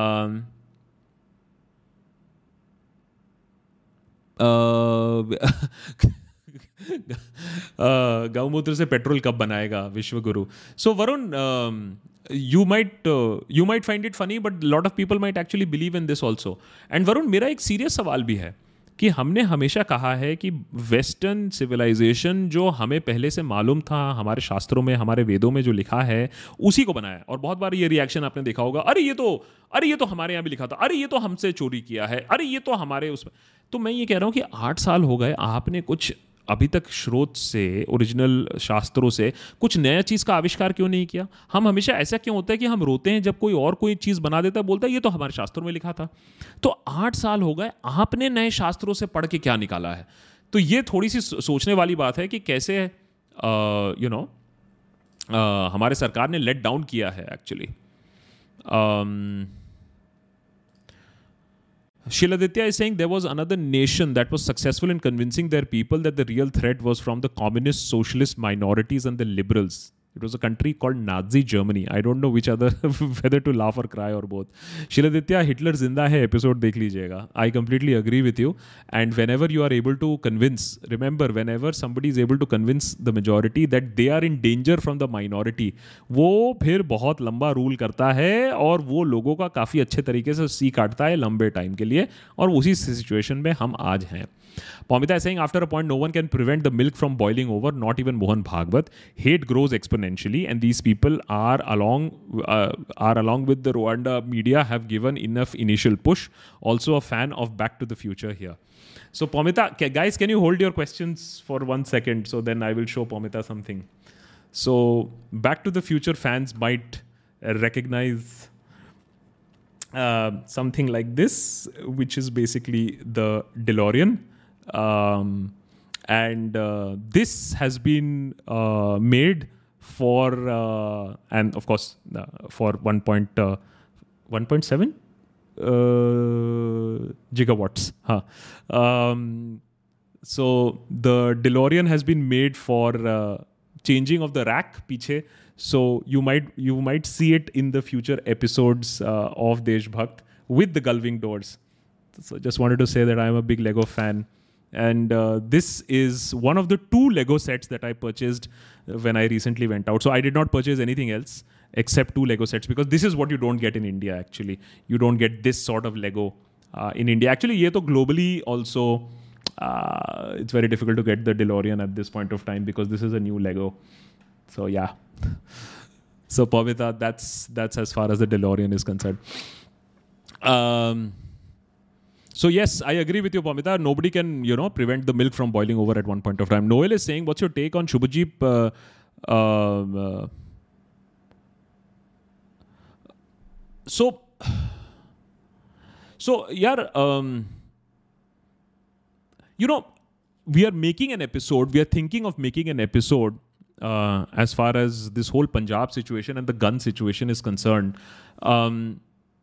गौमूत्र से पेट्रोल कब बनाएगा विश्वगुरु। So Varun, you might you might find it funny, but lot of people might actually believe in this also. And Varun, मेरा एक सीरियस सवाल भी है कि हमने हमेशा कहा है कि वेस्टर्न सिविलाइजेशन जो हमें पहले से मालूम था, हमारे शास्त्रों में, हमारे वेदों में जो लिखा है, उसी को बनाया। और बहुत बार ये रिएक्शन आपने देखा होगा, अरे ये तो अरे ये तो हमारे यहाँ भी लिखा था, अरे ये तो हमसे चोरी किया है, अरे ये तो हमारे उसमें। तो मैं ये कह रहा हूँ कि आठ साल हो गए, आपने कुछ अभी तक स्रोत से, ओरिजिनल शास्त्रों से कुछ नया चीज़ का आविष्कार क्यों नहीं किया? हम हमेशा ऐसा क्यों होता है कि हम रोते हैं जब कोई और कोई चीज़ बना देता है, बोलता है ये तो हमारे शास्त्रों में लिखा था। तो आठ साल हो गए, आपने नए शास्त्रों से पढ़ के क्या निकाला है? तो ये थोड़ी सी सोचने वाली बात है कि कैसे यू नो हमारे सरकार ने लेट डाउन किया है actually. Shiladitya is saying there was another nation that was successful in convincing their people that the real threat was from the communist, socialist minorities and the liberals. It was a country called Nazi Germany. I don't know which other, whether to laugh or cry or both. Shiladitya, Hitler zinda hai episode dekh lijiyega. I completely agree with you. And whenever you are able to convince, remember, whenever somebody is able to convince the majority that they are in danger from the minority, वो फिर बहुत लंबा रूल करता है और वो लोगों का काफ़ी अच्छे तरीके से सी काटता है लंबे टाइम के लिए, और उसी सिचुएशन में हम आज हैं। Pamita is saying, after a point, no one can prevent the milk from boiling over, not even Mohan Bhagwat. Hate grows exponentially, and these people are along uh, are along with the Rwanda media have given enough initial push. Also a fan of Back to the Future here. So Pamita, guys, can you hold your questions for one second? So then I will show Pamita something. So Back to the Future fans might recognize uh, something like this, which is basically the DeLorean. Um, and uh, this has been uh, made for uh, and of course uh, for one point seven uh, gigawatts. Huh. Um, so the DeLorean has been made for uh, changing of the rack piche. So you might you might see it in the future episodes uh, of Deshbhakt with the Gullwing doors. So just wanted to say that I am a big Lego fan. And uh, this is one of the two Lego sets that I purchased when I recently went out. So I did not purchase anything else except two Lego sets, because this is what you don't get in India, actually. You don't get this sort of Lego uh, in India. Actually, ye to globally also, uh, it's very difficult to get the DeLorean at this point of time because this is a new Lego. So yeah. So Pavita, that's, that's as far as the DeLorean is concerned. Um... So yes, I agree with you, Pamita. Nobody can, you know, prevent the milk from boiling over at one point of time. Noel is saying, what's your take on Shubhajit? Uh, uh, uh, so, so, yeah, um, you know, we are making an episode. We are thinking of making an episode uh, as far as this whole Punjab situation and the gun situation is concerned. Um,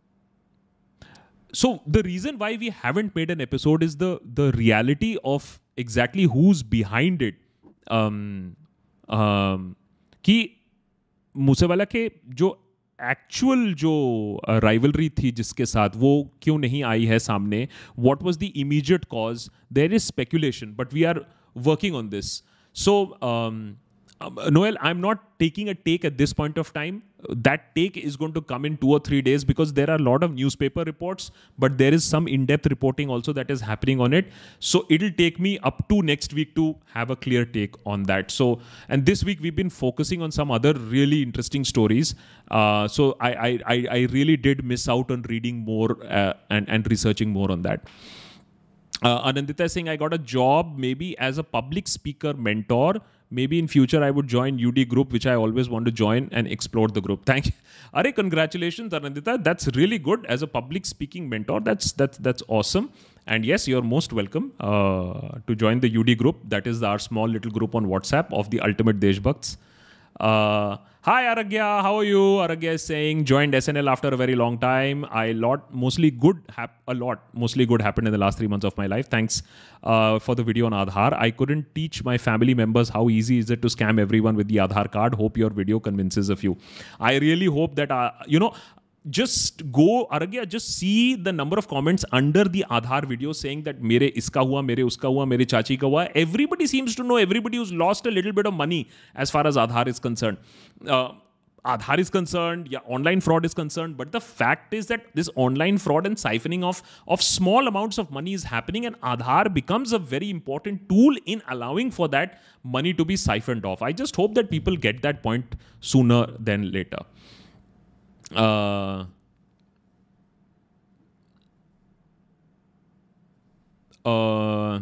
So the reason why we haven't made an episode is the the reality of exactly who's behind it. Um, um, कि मूसेवाला के जो एक्चुअल जो राइवलरी थी जिसके साथ, वो क्यों नहीं आई है सामने? What was the immediate cause? There is speculation, but we are working on this. So, um, Um, Noel, I'm not taking a take at this point of time. That take is going to come in two or three days because there are a lot of newspaper reports, but there is some in-depth reporting also that is happening on it. So it'll take me up to next week to have a clear take on that. So, and this week we've been focusing on some other really interesting stories. Uh, so I, I, I really did miss out on reading more uh, and, and researching more on that. Uh, Anandita is saying, I got a job maybe as a public speaker mentor. Maybe in future I would join U D group, which I always want to join and explore the group. Thank you. Are, congratulations, Anandita. That's really good. As a public speaking mentor, that's that's that's awesome. And yes, you're most welcome uh, to join the U D group. That is our small little group on WhatsApp of the Ultimate Deshbhakts. Uh, hi Aragya, how are you? Aragya is saying, joined S N L after a very long time. I lot mostly good hap- a lot mostly good happened in the last three months of my life. Thanks uh, for the video on Aadhaar. I couldn't teach my family members how easy is it to scam everyone with the Aadhaar card. Hope your video convinces a few. I really hope that uh, you know. Just go, Aragya, just see the number of comments under the Aadhaar video saying that mere iska hua, mere uska hua, mere chachi ka hua. Everybody seems to know, everybody who's lost a little bit of money as far as Aadhaar is concerned. Uh, Aadhaar is concerned, yeah, online fraud is concerned, but the fact is that this online fraud and siphoning of, of small amounts of money is happening, and Aadhaar becomes a very important tool in allowing for that money to be siphoned off. I just hope that people get that point sooner than later. Uh, uh,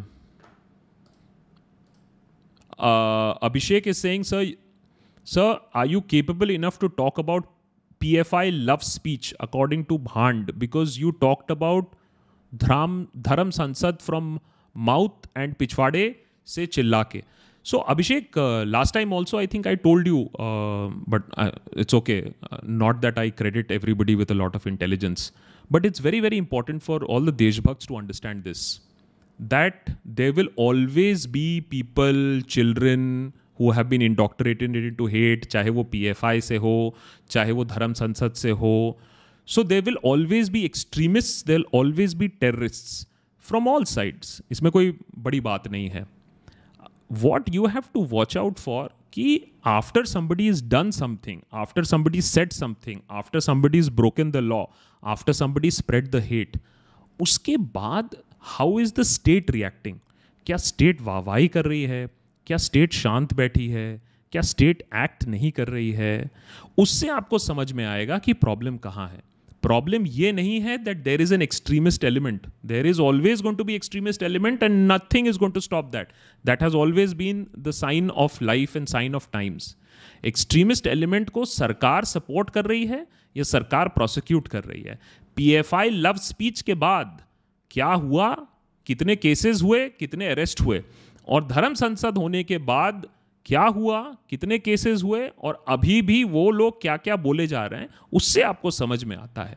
uh, Abhishek is saying, sir, sir, are you capable enough to talk about P F I love speech according to Bhand? Because you talked about Dharam, Dharam Sansad from mouth and Pichwade se chillake. So Abhishek, uh, last time also I think I told you, uh, but uh, it's okay. Uh, not that I credit everybody with a lot of intelligence, but it's very, very important for all the Deshbhakts to understand this, that there will always be people, children who have been indoctrinated into hate, chahe wo P F I se ho, chahe wo Dharam Sansad se ho. So there will always be extremists, there will always be terrorists from all sides. Isme koi badi baat nahi hai. What you have to watch out for, कि after somebody has done something, after somebody said something, after somebody has broken the law, after somebody spread the hate, उसके बाद how is the state reacting? क्या state वाहवाही कर रही है? क्या state शांत बैठी है? क्या state act नहीं कर रही है? उससे आपको समझ में आएगा कि problem कहाँ है. Problem ये नहीं है that there is an extremist element. There is always going to be extremist element and nothing is going to stop that. That has always been the sign of life and sign of times. Extremist element को सरकार support कर रही है या सरकार prosecute कर रही है. P F I love speech के बाद क्या हुआ, कितने cases हुए, कितने arrest हुए, और धर्म संसद होने के बाद क्या हुआ, कितने केसेस हुए, और अभी भी वो लोग क्या क्या बोले जा रहे हैं, उससे आपको समझ में आता है.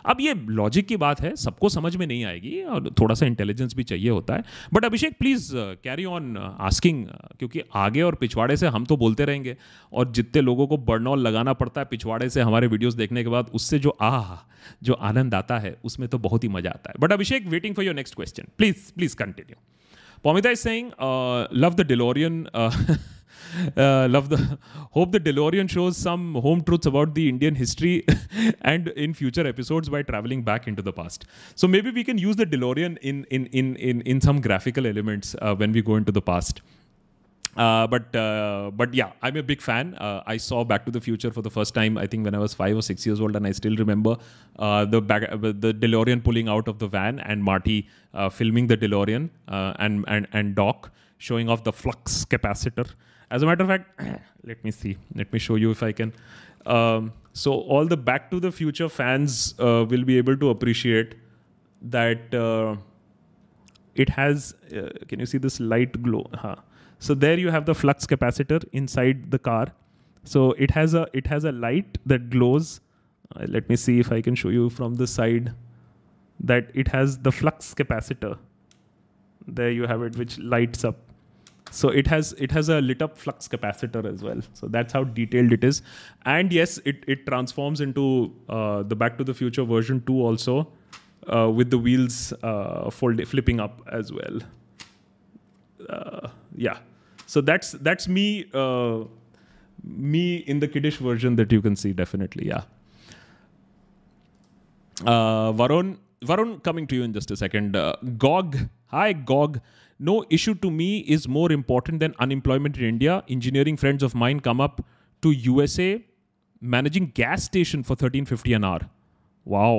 अब ये लॉजिक की बात है, सबको समझ में नहीं आएगी और थोड़ा सा इंटेलिजेंस भी चाहिए होता है. But Abhishek please carry on asking, क्योंकि आगे और पिछवाड़े से हम तो बोलते रहेंगे और जितने लोगों को बर्नॉल लगाना पड़ता है पिछवाड़े से हमारे वीडियोस देखने के बाद, उससे जो आह जो आनंद आता है उसमें तो बहुत ही मजा आता है. But Abhishek, waiting for your next question. Please please continue. Pamita is saying, uh, love the DeLorean. Uh, uh, love the hope the DeLorean shows some home truths about the Indian history and in future episodes by traveling back into the past. So maybe we can use the DeLorean in in in in in some graphical elements uh, when we go into the past. Uh, but uh, but yeah, I'm a big fan. Uh, I saw Back to the Future for the first time, I think, when I was five or six years old, and I still remember uh, the back, uh, the DeLorean pulling out of the van and Marty uh, filming the DeLorean uh, and and and Doc showing off the flux capacitor. As a matter of fact, let me see. Let me show you if I can. Um, so all the Back to the Future fans uh, will be able to appreciate that uh, it has. Uh, can you see this light glow? Huh. So there you have the flux capacitor inside the car. So it has a it has a light that glows. Uh, let me see if I can show you from the side that it has the flux capacitor. There you have it, which lights up. So it has it has a lit up flux capacitor as well. So that's how detailed it is. And yes, it it transforms into uh, the Back to the Future version two also uh, with the wheels uh, fold flipping up as well. Uh, yeah. So that's that's me uh, me in the kiddish version that you can see, definitely. Yeah. Uh, Varun, Varun, coming to you in just a second. Uh, Gog, hi Gog. No issue to me is more important than unemployment in India. Engineering friends of mine come up to U S A managing gas station for thirteen fifty an hour. Wow.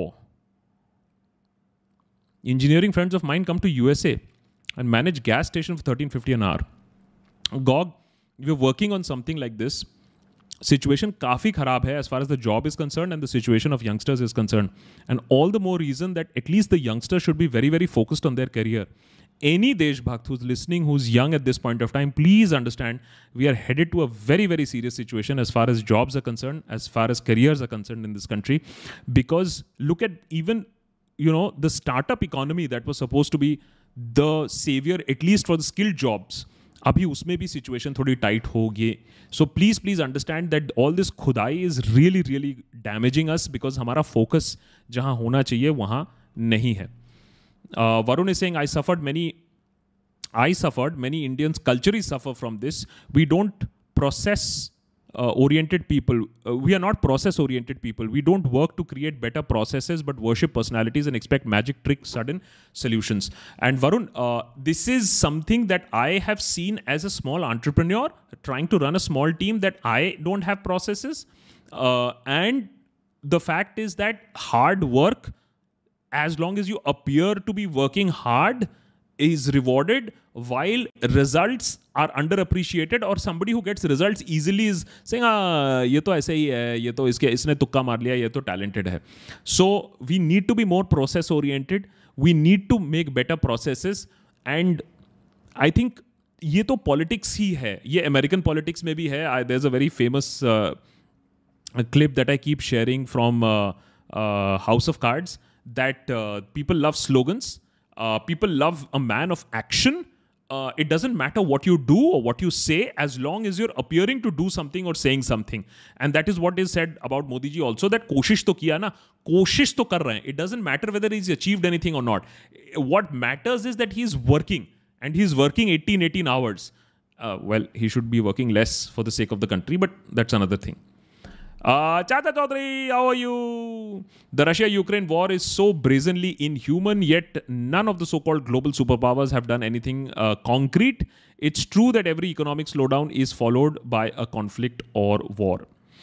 Engineering friends of mine come to U S A and manage gas station for thirteen fifty an hour. Gog, we're working on something like this. Situation काफी खराब है as far as the job is concerned and the situation of youngsters is concerned. And all the more reason that at least the youngsters should be very, very focused on their career. Any Deshbhakt who's listening, who's young at this point of time, please understand we are headed to a very, very serious situation as far as jobs are concerned, as far as careers are concerned in this country. Because look at even, you know, the startup economy that was supposed to be the savior, at least for the skilled jobs. अभी उसमें भी सिचुएशन थोड़ी टाइट होगी. So please please understand that all this खुदाई is really really damaging us because हमारा फोकस जहां होना चाहिए वहां नहीं है. Varun is saying I suffered many I suffered, many Indians culturally suffer from this. We don't process uh, oriented people. Uh, we are not process oriented people. We don't work to create better processes, but worship personalities and expect magic trick, sudden solutions. And Varun, uh, this is something that I have seen as a small entrepreneur trying to run a small team, that I don't have processes. Uh, and the fact is that hard work, as long as you appear to be working hard, is rewarded, while results are underappreciated, or somebody who gets results easily is saying, ah, ये तो ऐसे ही है, ये तो इसके इसने तुक्का मार लिया, ये तो talented है. So we need to be more process oriented. We need to make better processes, and I think ये तो politics ही है. ये American politics में भी है. I, there's a very famous uh, a clip that I keep sharing from uh, uh, House of Cards, that uh, people love slogans. Uh, people love a man of action. Uh, it doesn't matter what you do or what you say, as long as you're appearing to do something or saying something. And that is what is said about Modi ji also, that कोशिश तो किया ना, कोशिश तो कर रहे हैं. It doesn't matter whether he's achieved anything or not. What matters is that he's working, and he's working eighteen, eighteen hours. Uh, well, he should be working less for the sake of the country, but that's another thing. Uh, Chata Chaudhary, how are you? The Russia-Ukraine war is so brazenly inhuman, yet none of the so-called global superpowers have done anything uh, concrete. It's true that every economic slowdown is followed by a conflict or war.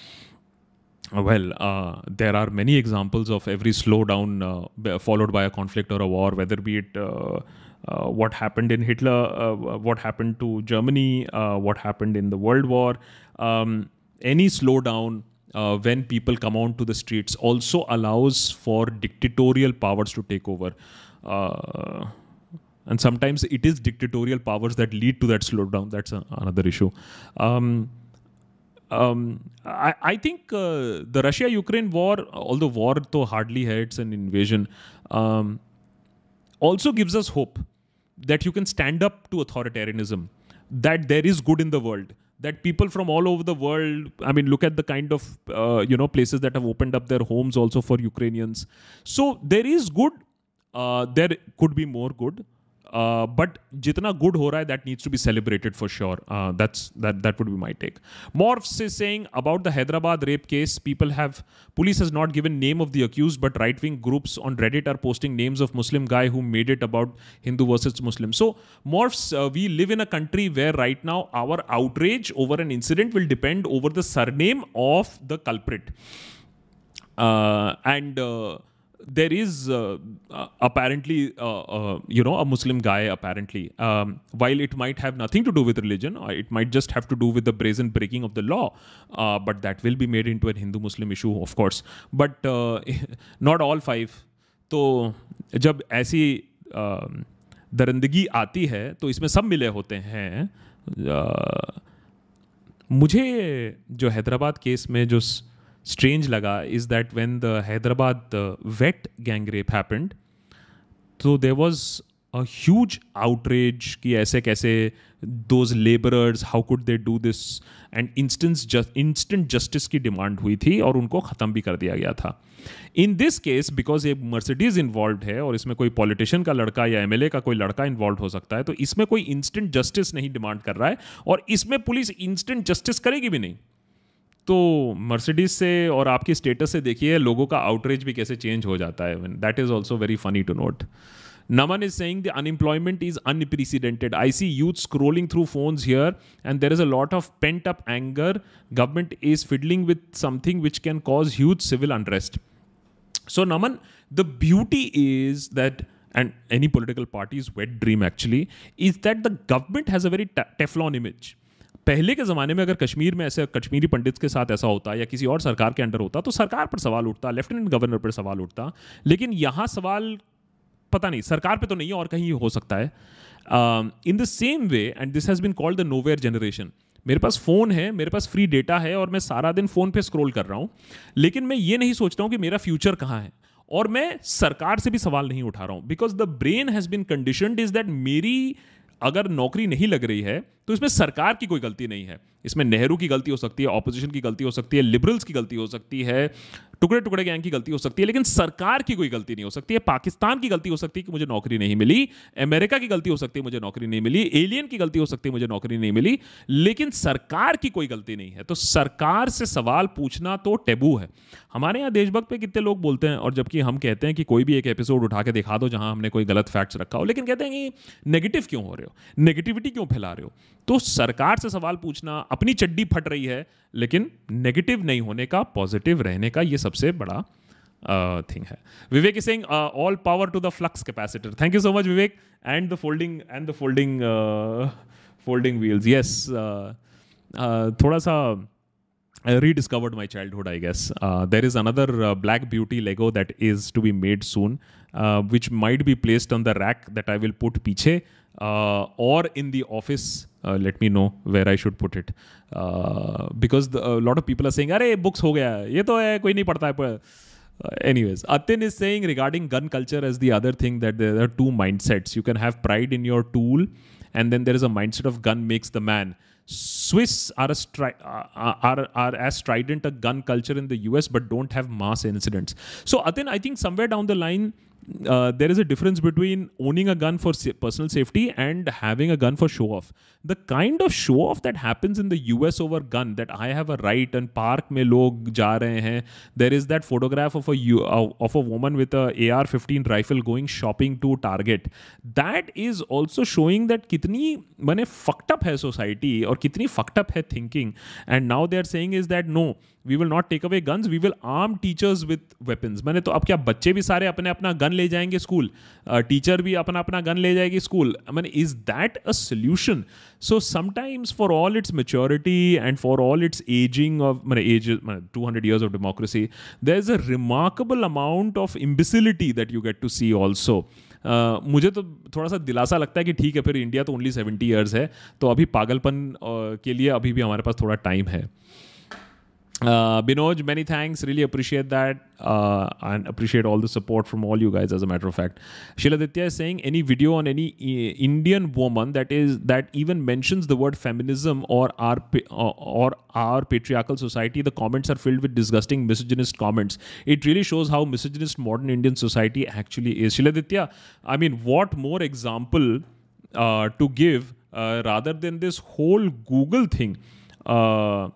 Well, uh, there are many examples of every slowdown uh, followed by a conflict or a war, whether be it uh, uh, what happened in Hitler, uh, what happened to Germany, uh, what happened in the World War. Um, any slowdown, Uh, when people come onto the streets, also allows for dictatorial powers to take over. Uh, and sometimes it is dictatorial powers that lead to that slowdown. That's a, another issue. Um, um, I, I think uh, the Russia-Ukraine war, although war to hardly है, it's an invasion, um, also gives us hope that you can stand up to authoritarianism, that there is good in the world, that people from all over the world, I mean, look at the kind of, uh, you know, places that have opened up their homes also for Ukrainians. So there is good, uh, there could be more good. Uh, but jitna good ho raha hai, that needs to be celebrated for sure. Uh, that's that that would be my take. Morphs is saying about the Hyderabad rape case, people have police has not given name of the accused, but right-wing groups on Reddit are posting names of Muslim guy who made it about Hindu versus Muslim. So Morphs, uh, we live in a country where right now our outrage over an incident will depend over the surname of the culprit, uh, and. Uh, There is uh, uh, apparently, uh, uh, you know, a Muslim guy apparently. Um, while it might have nothing to do with religion, or it might just have to do with the brazen breaking of the law, uh, but that will be made into a Hindu-Muslim issue, of course. But uh, not all five. तो जब ऐसी uh, दरिंदगी आती है, तो इसमें सब मिले होते हैं. Uh, मुझे जो हैदराबाद केस में जो strange laga is that when the Hyderabad uh, vet gang rape happened, so there was a huge outrage कि ऐसे कैसे those laborers, how could they do this, and instant just instant justice की demand हुई थी और उनको ख़त्म भी कर दिया गया था. In this case, because एक Mercedes involved है और इसमें कोई politician का लड़का या M L A का कोई लड़का involved हो सकता है, तो इसमें कोई instant justice नहीं demand कर रहा है और इसमें पुलिस instant justice करेगी भी नहीं. तो मर्सिडीज से और आपकी स्टेटस से देखिए लोगों का आउटरीच भी कैसे चेंज हो जाता है. That is also very funny to note. Naman is saying the unemployment is unprecedented. I see youth scrolling through phones here and there is a lot of pent up anger. Government is fiddling with something which can cause huge civil unrest. So Naman, the beauty is that, and any political party's wet dream actually, is that the government has a very Teflon image. पहले के ज़माने में अगर कश्मीर में ऐसे कश्मीरी पंडित के साथ ऐसा होता या किसी और सरकार के अंडर होता तो सरकार पर सवाल उठता, लेफ्टिनेंट गवर्नर पर सवाल उठता. लेकिन यहाँ सवाल पता नहीं सरकार पे तो नहीं है और कहीं हो सकता है. In the same way, and this has been called the nowhere generation. मेरे पास फ़ोन है, मेरे पास फ्री डेटा है और मैं सारा दिन फ़ोन पे स्क्रॉल कर रहा हूँ, लेकिन मैं ये नहीं सोचता हूँ कि मेरा फ्यूचर कहाँ है और मैं सरकार से भी सवाल नहीं उठा रहा हूँ. Because the brain has been conditioned is that मेरी अगर नौकरी नहीं लग रही है तो इसमें सरकार की कोई गलती नहीं है. इसमें नेहरू की गलती हो सकती है, ऑपोजिशन की गलती हो सकती है, लिबरल्स की गलती हो सकती है, टुकड़े टुकड़े गैंग की गलती हो सकती है, लेकिन सरकार की कोई गलती नहीं हो सकती है. पाकिस्तान की गलती हो सकती है कि मुझे नौकरी नहीं मिली, अमेरिका की गलती हो सकती है मुझे नौकरी नहीं मिली, एलियन की गलती हो सकती है मुझे नौकरी नहीं मिली, लेकिन सरकार की कोई गलती नहीं है. तो सरकार से सवाल पूछना तो टैबू है. हमारे यहाँ देशभक्त पे कितने लोग बोलते हैं, और जबकि हम कहते हैं कि कोई भी एक एपिसोड उठा के दिखा दो जहां हमने कोई गलत फैक्ट्स रखा हो, लेकिन कहते हैं कि नेगेटिव क्यों हो रहे हो, नेगेटिविटी क्यों फैला रहे हो. तो सरकार से सवाल पूछना, अपनी चड्डी फट रही है लेकिन नेगेटिव नहीं होने का, पॉजिटिव रहने का, ये सबसे बड़ा थिंग है. Vivek is saying all power to the flux capacitor. Thank you so much Vivek. And the folding and the folding folding wheels. Yes, थोड़ा सा I rediscovered my childhood, I guess. Uh, there is another uh, Black Beauty Lego that is to be made soon, uh, which might be placed on the rack that I will put piche uh, or in the office. Uh, let me know where I should put it. Uh, because the, a lot of people are saying, "Arey, books ho gaya. Ye to hai, koi nahi padhta hai." Uh, anyways, Atin is saying regarding gun culture as the other thing that there are two mindsets. You can have pride in your tool, and then there is a mindset of gun makes the man. Swiss are, a stri- uh, are, are as strident a gun culture in the U S but don't have mass incidents. So Atin, I think somewhere down the line, uh, there is a difference between owning a gun for sa- personal safety and having a gun for show off. The kind of show off that happens in the U S over gun, that I have a right and park mein log ja rahe hain. There is that photograph of a U- uh, of a woman with a A R fifteen rifle going shopping to Target. That is also showing that kitni mane fucked up hai society और कितनी fucked up है thinking. And now they are saying is that no, we will not take away guns, we will arm teachers with weapons. मैंने तो अब क्या बच्चे भी सारे अपने अपना गन ले जाएंगे स्कूल, टीचर भी अपना अपना गन ले जाएगी स्कूल. मैंने is that a solution? So sometimes for all its maturity and for all its aging of मैंने age two hundred years of democracy, there is a remarkable amount of imbecility that you get to see also. Uh, मुझे तो थोड़ा सा दिलासा लगता है कि ठीक है, फिर इंडिया तो ओनली सेवेंटी ईयर्स है, तो अभी पागलपन uh, के लिए अभी भी हमारे पास थोड़ा टाइम है. Uh, Binoj, many thanks. Really appreciate that uh, and appreciate all the support from all you guys. As a matter of fact, Shiladitya is saying any video on any I- Indian woman that is that even mentions the word feminism or our pa- or, or our patriarchal society, the comments are filled with disgusting misogynist comments. It really shows how misogynist modern Indian society actually is. Shiladitya, I mean, what more example uh, to give uh, rather than this whole Google thing? Uh,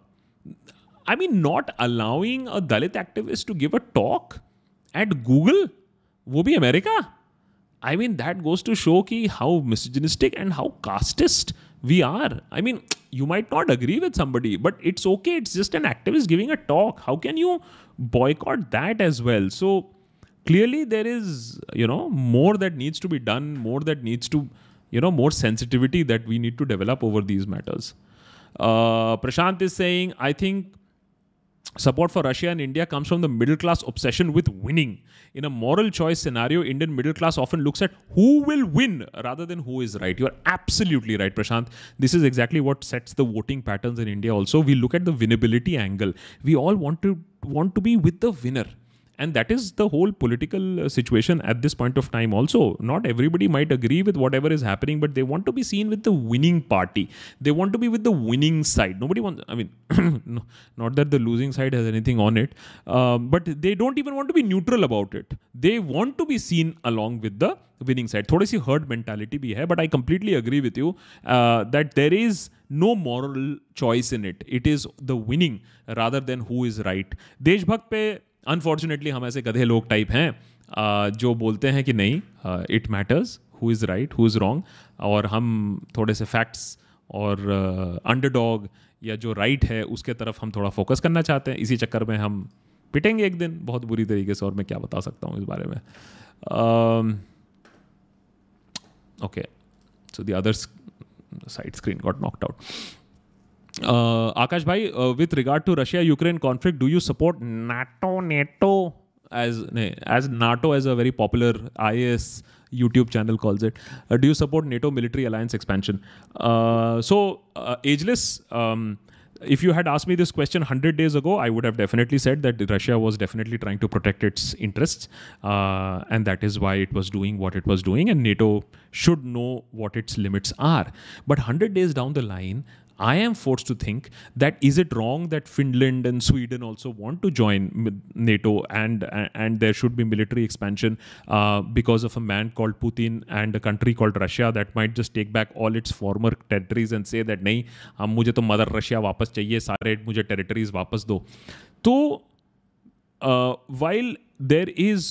I mean, not allowing a Dalit activist to give a talk at Google, wo bhi America. I mean, that goes to show ki how misogynistic and how casteist we are. I mean, you might not agree with somebody, but it's okay. It's just an activist giving a talk. How can you boycott that as well? So clearly, there is, you know, more that needs to be done, more that needs to, you know, more sensitivity that we need to develop over these matters. Uh, Prashant is saying, I think support for Russia and India comes from the middle class obsession with winning. In a moral choice scenario, Indian middle class often looks at who will win rather than who is right. You are absolutely right, Prashant. This is exactly what sets the voting patterns in India also. We look at the winnability angle. We all want to want to be with the winner. And that is the whole political uh, situation at this point of time also. Not everybody might agree with whatever is happening, but they want to be seen with the winning party. They want to be with the winning side. Nobody wants, I mean, no, not that the losing side has anything on it, um, but they don't even want to be neutral about it. They want to be seen along with the winning side. Thoda si herd mentality bhi hai, but I completely agree with you uh, that there is no moral choice in it. It is the winning rather than who is right. Deshbhakt pe unfortunately हम ऐसे गधे लोग टाइप हैं uh, जो बोलते हैं कि नहीं it matters who is right who is wrong और हम थोड़े से फैक्ट्स और अंडरडॉग uh, या जो राइट right है उसके तरफ हम थोड़ा फोकस करना चाहते हैं. इसी चक्कर में हम पिटेंगे एक दिन बहुत बुरी तरीके से और मैं क्या बता सकता हूँ इस बारे में. Okay so the other side screen got knocked out. Uh, Akash bhai, uh, with regard to Russia-Ukraine conflict, do you support NATO? NATO as as NATO as a very popular I A S YouTube channel calls it. Uh, do you support NATO military alliance expansion? Uh, so, uh, ageless. Um, if you had asked me this question one hundred days ago, I would have definitely said that Russia was definitely trying to protect its interests, uh, and that is why it was doing what it was doing, and NATO should know what its limits are. But one hundred days down the line, I am forced to think that is it wrong that Finland and Sweden also want to join NATO and and there should be military expansion uh, because of a man called Putin and a country called Russia that might just take back all its former territories and say that नहीं हम मुझे तो मदर रशिया वापस चाहिए सारे मुझे territories वापस दो. तो uh, while there is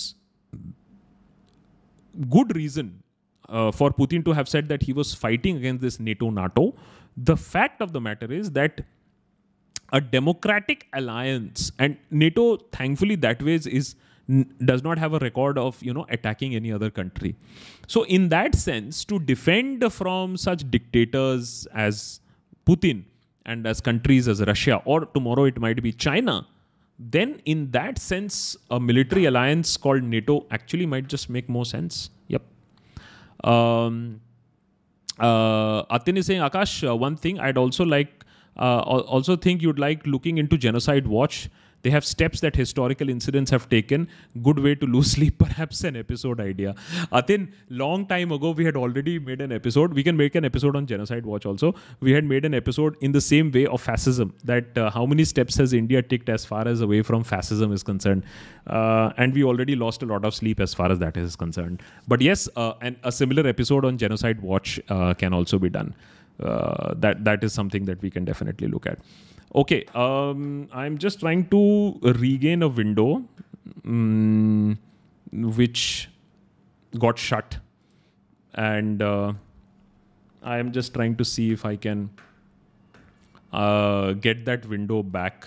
good reason uh, for Putin to have said that he was fighting against this NATO NATO, the fact of the matter is that a democratic alliance and NATO, thankfully, that way is does not have a record of you know attacking any other country. So, in that sense, to defend from such dictators as Putin and as countries as Russia, or tomorrow it might be China, then in that sense, a military alliance called NATO actually might just make more sense. Yep. Um, Uh, Atin is saying, Akash, uh, one thing I'd also like, uh, also think you'd like looking into Genocide Watch. They have steps that historical incidents have taken. Good way to lose sleep, perhaps an episode idea. Atin, long time ago, we had already made an episode. We can make an episode on Genocide Watch also. We had made an episode in the same way of fascism, that uh, how many steps has India ticked as far as away from fascism is concerned. Uh, and we already lost a lot of sleep as far as that is concerned. But yes, uh, and a similar episode on Genocide Watch uh, can also be done. Uh, that that is something that we can definitely look at. Okay, um, I'm just trying to regain a window um, which got shut, and uh, I am just trying to see if I can uh, get that window back.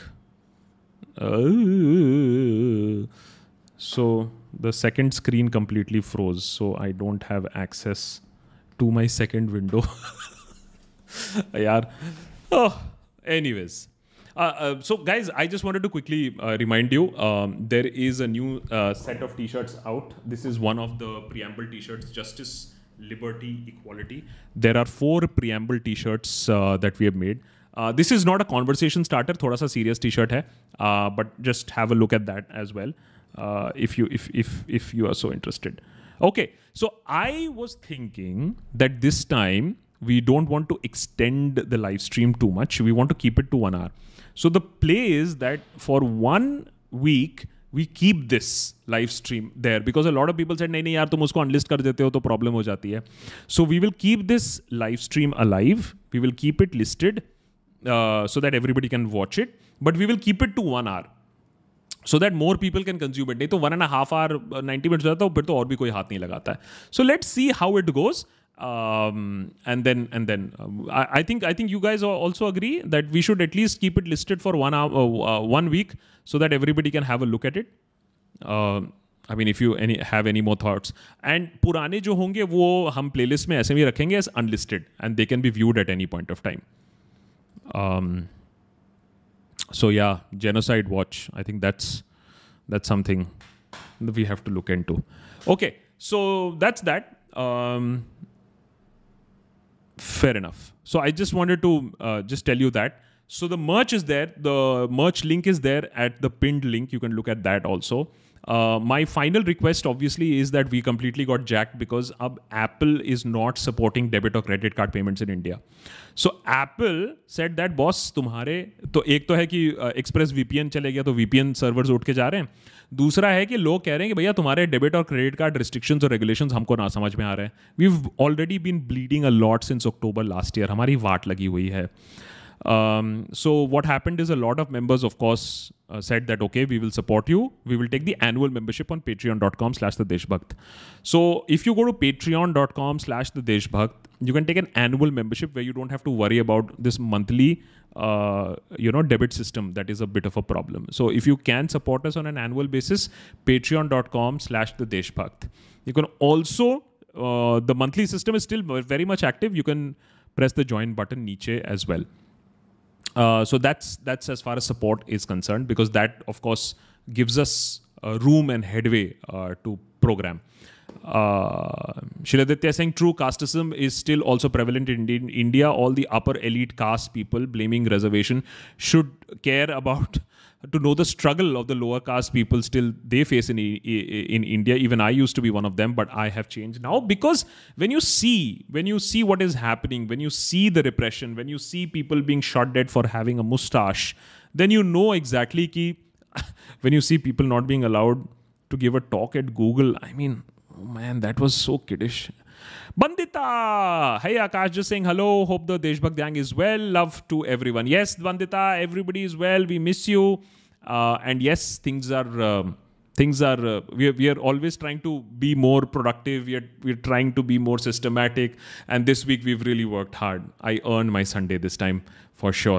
Uh, so the second screen completely froze, so I don't have access to my second window. Yaar. Oh, anyways. Uh, uh, so guys, I just wanted to quickly uh, remind you, um, there is a new uh, set of t-shirts out. This is one of the preamble t-shirts, Justice, Liberty, Equality. There are four preamble t-shirts uh, that we have made. Uh, this is not a conversation starter, thoda sa serious t-shirt hai, uh, but just have a look at that as well, uh, if you if if if you are so interested. Okay, so I was thinking that this time we don't want to extend the live stream too much. We want to keep it to one hour. So the play is that for one week we keep this live stream there, because a lot of people said नहीं नहीं यार तुम उसको unlist कर देते हो तो problem हो जाती है. So we will keep this live stream alive. We will keep it listed uh, so that everybody can watch it. But we will keep it to one hour so that more people can consume it. नहीं तो one and a half hour, ninety minutes हो जाता है, फिर तो और भी कोई हाथ नहीं लगाता है. So let's see how it goes. Um, and then and then um, I, I think I think you guys also agree that we should at least keep it listed for one hour, uh, uh, one week, so that everybody can have a look at it. Uh, I mean, if you any have any more thoughts. And पुराने जो होंगे वो हम playlist में ऐसे भी रखेंगे as unlisted, and they can be viewed at any point of time. Um, so yeah, Genocide Watch. I think that's that's something that we have to look into. Okay, so that's that. Um, Fair enough. So I just wanted to uh, just tell you that. So the merch is there. The merch link is there at the pinned link. You can look at that also. Uh, my final request obviously is that we completely got jacked because ab Apple is not supporting debit or credit card payments in India. So Apple said that boss तुम्हारे तो एक तो है कि एक्सप्रेस वीपीएन चले गया तो वीपीएन सर्वर्स उठ के जा रहे हैं. दूसरा है कि लोग कह रहे हैं कि भैया तुम्हारे डेबिट और क्रेडिट कार्ड रिस्ट्रिक्शंस और रेगुलेशंस हमको ना समझ में आ रहे हैं. We've already been bleeding a lot since October last year. हमारी वाट लगी हुई है. Um, so what happened is a lot of members, of course, uh, said that, okay, we will support you. We will take the annual membership on patreon.com slash the Deshbhakt. So if you go to patreon.com slash the Deshbhakt, you can take an annual membership where you don't have to worry about this monthly, uh, you know, debit system. That is a bit of a problem. So if you can support us on an annual basis, patreon.com slash the Deshbhakt. You can also, uh, the monthly system is still very much active. You can press the join button niche as well. Uh, so that's that's as far as support is concerned, because that, of course, gives us uh, room and headway uh, to program. Uh, Shiladitya saying true casteism is still also prevalent in India. All the upper elite caste people blaming reservation should care about to know the struggle of the lower caste people still they face in in India. Even I used to be one of them, but I have changed now, because when you see when you see what is happening, when you see the repression, when you see people being shot dead for having a mustache, then you know exactly ki when you see people not being allowed to give a talk at Google, I mean, oh man, that was so kiddish. Bandita! Hey Akash, just saying hello. Hope the Deshbhakt gang is well. Love to everyone. Yes, Bandita, everybody is well. We miss you. Uh, and yes, things are uh, things are. Uh, we are we are always trying to be more productive. We are we are trying to be more systematic. And this week we've really worked hard. I earned my Sunday this time for sure.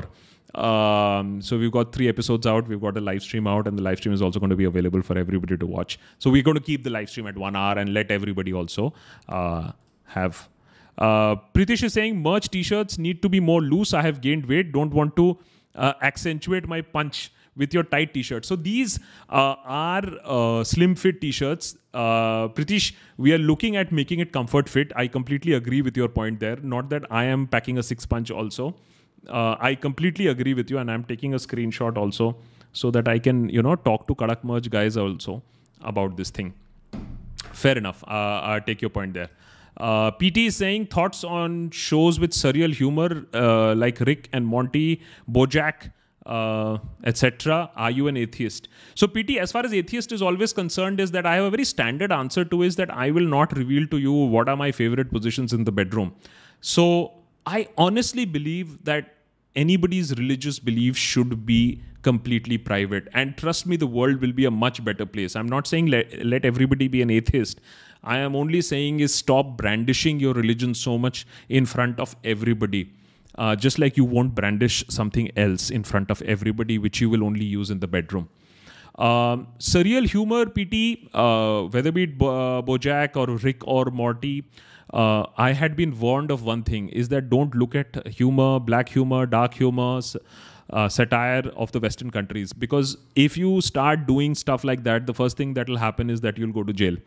Um, so we've got three episodes out. We've got a live stream out, and the live stream is also going to be available for everybody to watch. So we're going to keep the live stream at one hour and let everybody also uh, have. Uh, Pritish is saying merch t-shirts need to be more loose. I have gained weight. Don't want to uh, accentuate my punch with your tight t-shirts. So these uh, are uh, slim fit t-shirts. Uh, Pritish, we are looking at making it comfort fit. I completely agree with your point there. Not that I am packing a six punch also. Uh, I completely agree with you, and I'm taking a screenshot also so that I can, you know, talk to Kadak Merch guys also about this thing. Fair enough. Uh, I take your point there. Uh, P T is saying thoughts on shows with surreal humor uh, like Rick and Morty, BoJack, uh, et cetera. Are you an atheist? So P T, as far as atheist is always concerned, is that I have a very standard answer to is that I will not reveal to you what are my favorite positions in the bedroom. So I honestly believe that anybody's religious belief should be completely private. And trust me, the world will be a much better place. I'm not saying let, let everybody be an atheist. I am only saying is stop brandishing your religion so much in front of everybody. Uh, just like you won't brandish something else in front of everybody, which you will only use in the bedroom. Um, surreal humor, P T, uh, whether be it Bo- uh, BoJack or Rick or Morty, uh, I had been warned of one thing, is that don't look at humor, black humor, dark humor, uh, satire of the Western countries. Because if you start doing stuff like that, the first thing that will happen is that you'll go to jail.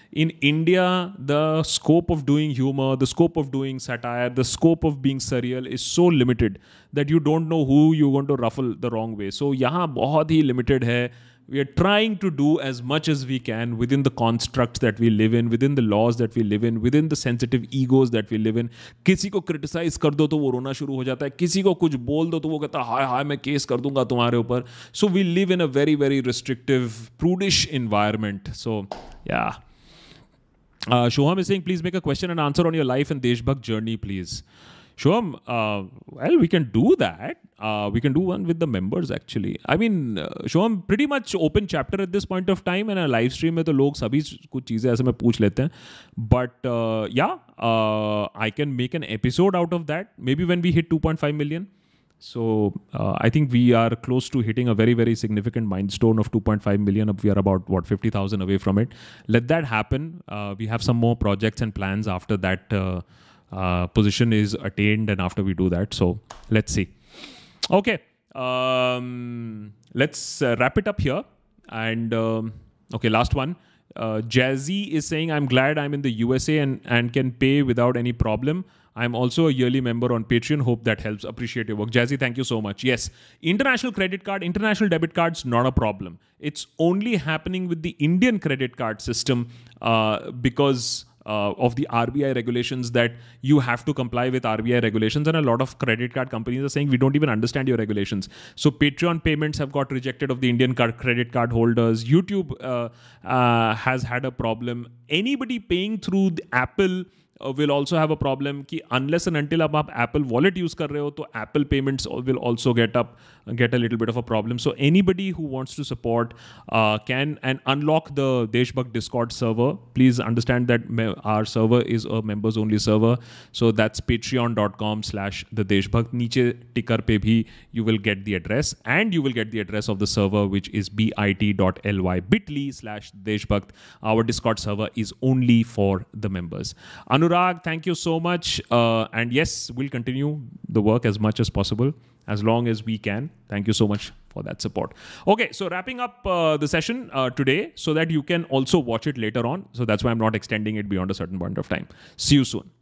in India, the scope of doing humor, the scope of doing satire, the scope of being surreal is so limited that you don't know who you're going to ruffle the wrong way. So यहाँ बहुत ही limited है. We are trying to do as much as we can within the constructs that we live in, within the laws that we live in, within the sensitive egos that we live in. किसी को criticize कर दो तो वो रोना शुरू हो जाता है. किसी को कुछ बोल दो तो वो कहता है हाय हाय मैं केस कर दूंगा तुम्हारे ऊपर. So we live in a very very restrictive, prudish environment. So yeah. Uh, Shoham is saying, please make a question and answer on your life and Deshbhakt journey, please. Shoham, uh, well, we can do that. Uh, we can do one with the members, actually. I mean, uh, Shoham, pretty much open chapter at this point of time, and a live stream में तो लोग सभी कुछ चीजें ऐसे में पूछ लेते हैं. But uh, yeah, uh, I can make an episode out of that. Maybe when we hit two point five million. So uh, I think we are close to hitting a very, very significant milestone of two point five million. We are about, what, fifty thousand away from it. Let that happen. Uh, we have some more projects and plans after that uh, uh, position is attained and after we do that. So let's see. Okay. Um, let's uh, wrap it up here. And um, okay, last one. Uh, Jazzy is saying, I'm glad I'm in the U S A and, and can pay without any problem. I'm also a yearly member on Patreon. Hope that helps. Appreciate your work. Jazzy, thank you so much. Yes, international credit card, international debit cards, not a problem. It's only happening with the Indian credit card system uh, because uh, of the R B I regulations that you have to comply with R B I regulations. And a lot of credit card companies are saying, we don't even understand your regulations. So Patreon payments have got rejected of the Indian card, credit card holders. YouTube uh, uh, has had a problem. Anybody paying through the Apple Uh, will also have a problem कि unless and until आप, आप Apple wallet use कर रहे हो तो Apple payments will also get up get a little bit of a problem. So anybody who wants to support uh, can and unlock the Deshbhakt Discord server. Please understand that me- our server is a members only server. So that's patreon.com slash the Deshbhakt. नीचे ticker पे भी you will get the address and you will get the address of the server which is bit.ly bit.ly slash Deshbhakt. Our Discord server is only for the members. Anurag, thank you so much. Uh, and yes, we'll continue the work as much as possible, as long as we can. Thank you so much for that support. Okay, so wrapping up uh, the session uh, today so that you can also watch it later on. So that's why I'm not extending it beyond a certain point of time. See you soon.